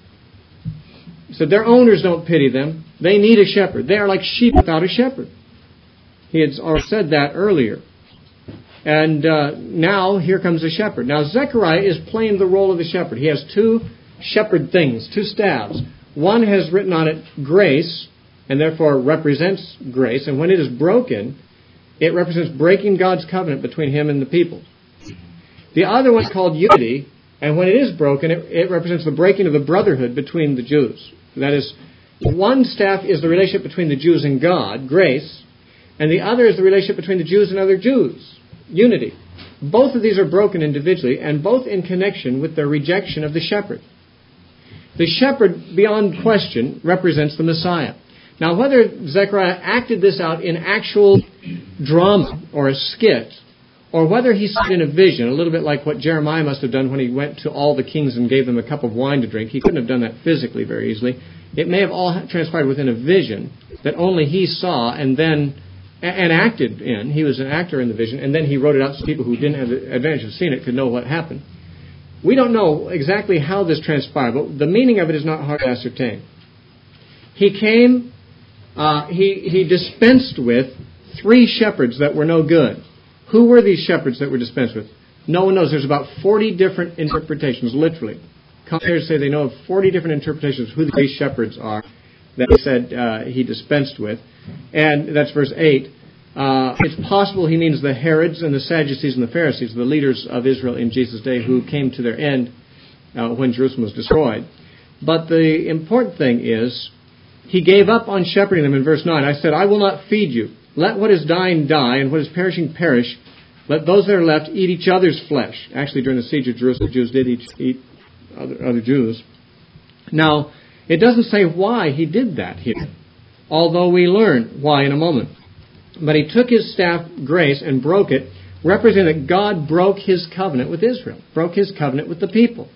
He said their owners don't pity them. They need a shepherd. They are like sheep without a shepherd. He had already said that earlier. And now here comes a shepherd. Now Zechariah is playing the role of the shepherd. He has 2 shepherd things, 2 staves. One has written on it grace, and therefore represents grace. And when it is broken, it represents breaking God's covenant between him and the people. The other one is called unity, and when it is broken, it represents the breaking of the brotherhood between the Jews. That is, one staff is the relationship between the Jews and God, grace, and the other is the relationship between the Jews and other Jews, unity. Both of these are broken individually, and both in connection with their rejection of the shepherd. The shepherd, beyond question, represents the Messiah. Now, whether Zechariah acted this out in actual drama or a skit, or whether he saw it in a vision, a little bit like what Jeremiah must have done when he went to all the kings and gave them a cup of wine to drink. He couldn't have done that physically very easily. It may have all transpired within a vision that only he saw and acted in. He was an actor in the vision, and then he wrote it out so people who didn't have the advantage of seeing it could know what happened. We don't know exactly how this transpired, but the meaning of it is not hard to ascertain. He came, he dispensed with 3 shepherds that were no good. Who were these shepherds that were dispensed with? No one knows. There's about 40 different interpretations, literally. Commentators say they know of 40 different interpretations of who the 3 shepherds are that he said he dispensed with. And that's verse 8. It's possible he means the Herods and the Sadducees and the Pharisees, the leaders of Israel in Jesus' day who came to their end when Jerusalem was destroyed. But the important thing is, he gave up on shepherding them in verse 9. I said, I will not feed you. Let what is dying die, and what is perishing perish. Let those that are left eat each other's flesh. Actually, during the siege of Jerusalem, Jews did eat other Jews. Now, it doesn't say why he did that here, although we learn why in a moment. But he took his staff, grace, and broke it, representing that God broke his covenant with Israel, broke his covenant with the people.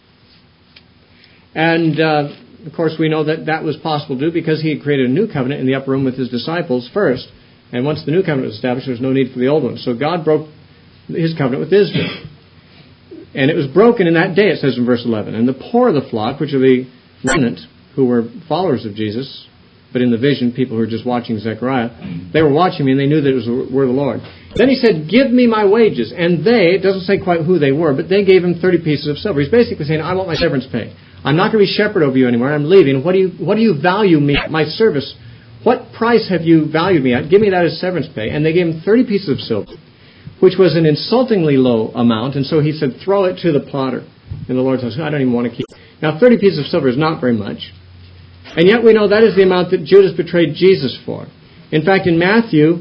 And, of course, we know that that was possible to do because he had created a new covenant in the upper room with his disciples first. And once the new covenant was established, there was no need for the old one. So God broke his covenant with Israel. And it was broken in that day, it says in verse 11. And the poor of the flock, which are the remnant, who were followers of Jesus, but in the vision, people who were just watching Zechariah, they were watching me and they knew that it was the word of the Lord. Then he said, give me my wages. And they, it doesn't say quite who they were, but they gave him 30 pieces of silver. He's basically saying, I want my severance pay. I'm not going to be shepherd over you anymore. I'm leaving. What do you value me, my service? What price have you valued me at? Give me that as severance pay. And they gave him 30 pieces of silver, which was an insultingly low amount. And so he said, throw it to the plotter. And the Lord says, I don't even want to keep it. Now, 30 pieces of silver is not very much. And yet we know that is the amount that Judas betrayed Jesus for. In fact, in Matthew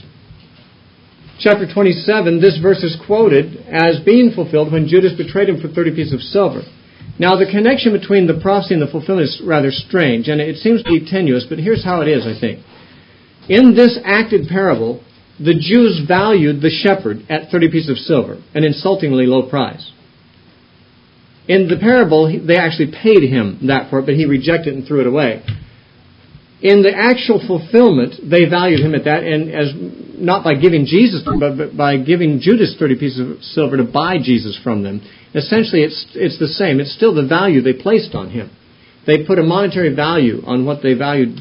chapter 27, this verse is quoted as being fulfilled when Judas betrayed him for 30 pieces of silver. Now, the connection between the prophecy and the fulfillment is rather strange, and it seems to be tenuous, but here's how it is, I think. In this acted parable, the Jews valued the shepherd at 30 pieces of silver, an insultingly low price. In the parable, they actually paid him that for it, but he rejected it and threw it away. In the actual fulfillment, they valued him at that, and as not by giving Jesus, but by giving Judas 30 pieces of silver to buy Jesus from them. Essentially, it's the same. It's still the value they placed on him. They put a monetary value on what they valued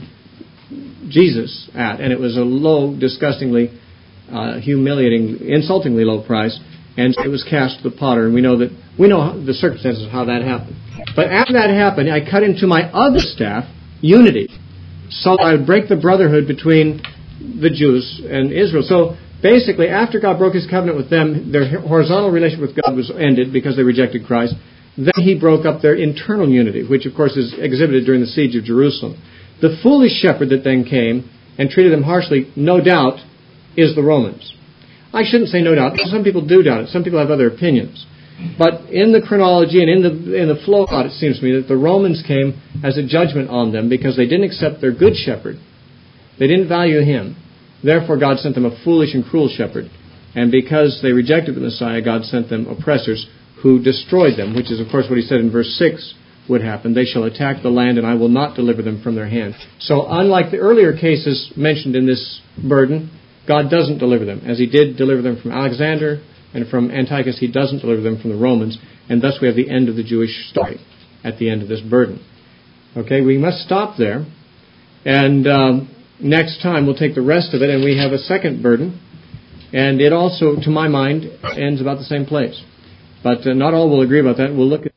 Jesus at, and it was a low, disgustingly, humiliating, insultingly low price, and it was cast to the potter. And we know the circumstances of how that happened. But after that happened, I cut into my other staff unity, so I would break the brotherhood between the Jews and Israel. So basically, after God broke his covenant with them, their horizontal relationship with God was ended because they rejected Christ. Then he broke up their internal unity, which of course is exhibited during the siege of Jerusalem. The foolish shepherd that then came and treated them harshly, no doubt, is the Romans. I shouldn't say no doubt, because some people do doubt it. Some people have other opinions. But in the chronology and in the flow of it seems to me that the Romans came as a judgment on them because they didn't accept their good shepherd. They didn't value him. Therefore, God sent them a foolish and cruel shepherd. And because they rejected the Messiah, God sent them oppressors who destroyed them, which is, of course, what he said in verse 6 would happen. They shall attack the land, and I will not deliver them from their hand. So unlike the earlier cases mentioned in this burden, God doesn't deliver them. As he did deliver them from Alexander and from Antiochus, he doesn't deliver them from the Romans. And thus we have the end of the Jewish story at the end of this burden. Okay, we must stop there. And next time we'll take the rest of it, and we have a second burden. And it also, to my mind, ends about the same place. But not all will agree about that. We'll look at